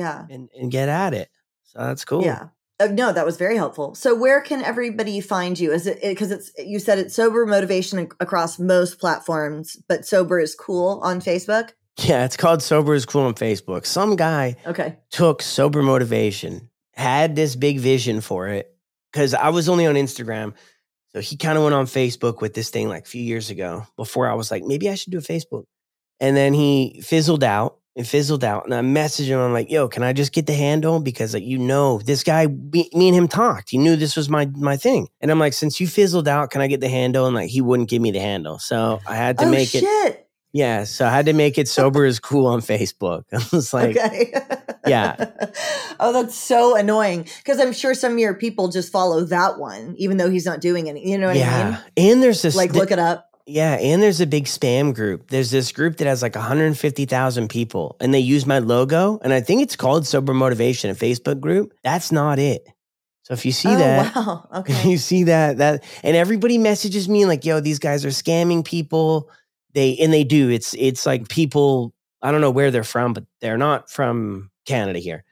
get at it. So that's cool. Yeah. No, that was very helpful. So where can everybody find you? Is it because you said it's Sober Motivation across most platforms, but Sober is Cool on Facebook? Yeah, it's called Sober is Cool on Facebook. Some guy took Sober Motivation, had this big vision for it, because I was only on Instagram. So he kind of went on Facebook with this thing like a few years ago, before I was like, maybe I should do a Facebook. And then he fizzled out. And I messaged him. I'm like, yo, can I just get the handle? Because like, you know, this guy, me and him talked. He knew this was my thing. And I'm like, since you fizzled out, can I get the handle? And like, he wouldn't give me the handle. So I had to make it. Yeah. So I had to make it Sober is Cool on Facebook. I was like, yeah. Oh, that's so annoying. Because I'm sure some of your people just follow that one, even though he's not doing anything. You know what I mean? And there's this look it up. Yeah, and there's a big spam group. There's this group that has like 150,000 people, and they use my logo, and I think it's called Sober Motivation, a Facebook group. That's not it. So if you see okay. you see that, and everybody messages me like, yo, these guys are scamming people. They do. It's like people, I don't know where they're from, but they're not from Canada here.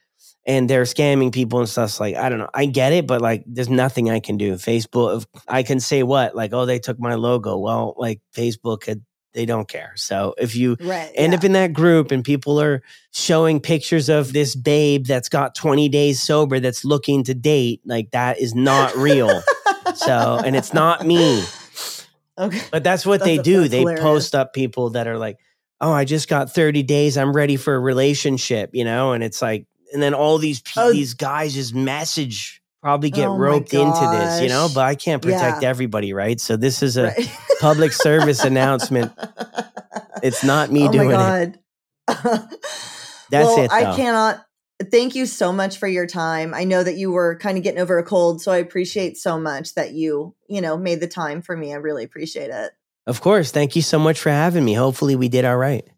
and they're scamming people and stuff. Like, I don't know. I get it, but like, there's nothing I can do. Facebook, I can say what? Like, oh, they took my logo. Well, like Facebook they don't care. So if you end up in that group and people are showing pictures of this babe that's got 20 days sober that's looking to date, like that is not real. So, and it's not me. Okay. But that's what they do. They post up people that are like, oh, I just got 30 days. I'm ready for a relationship, you know? And it's like, and then all these guys just message, probably get roped into this, you know? But I can't protect everybody, right? So this is a public service announcement. It's not me doing it. That's it, though. I cannot. Thank you so much for your time. I know that you were kind of getting over a cold, so I appreciate so much that you made the time for me. I really appreciate it. Of course. Thank you so much for having me. Hopefully we did all right.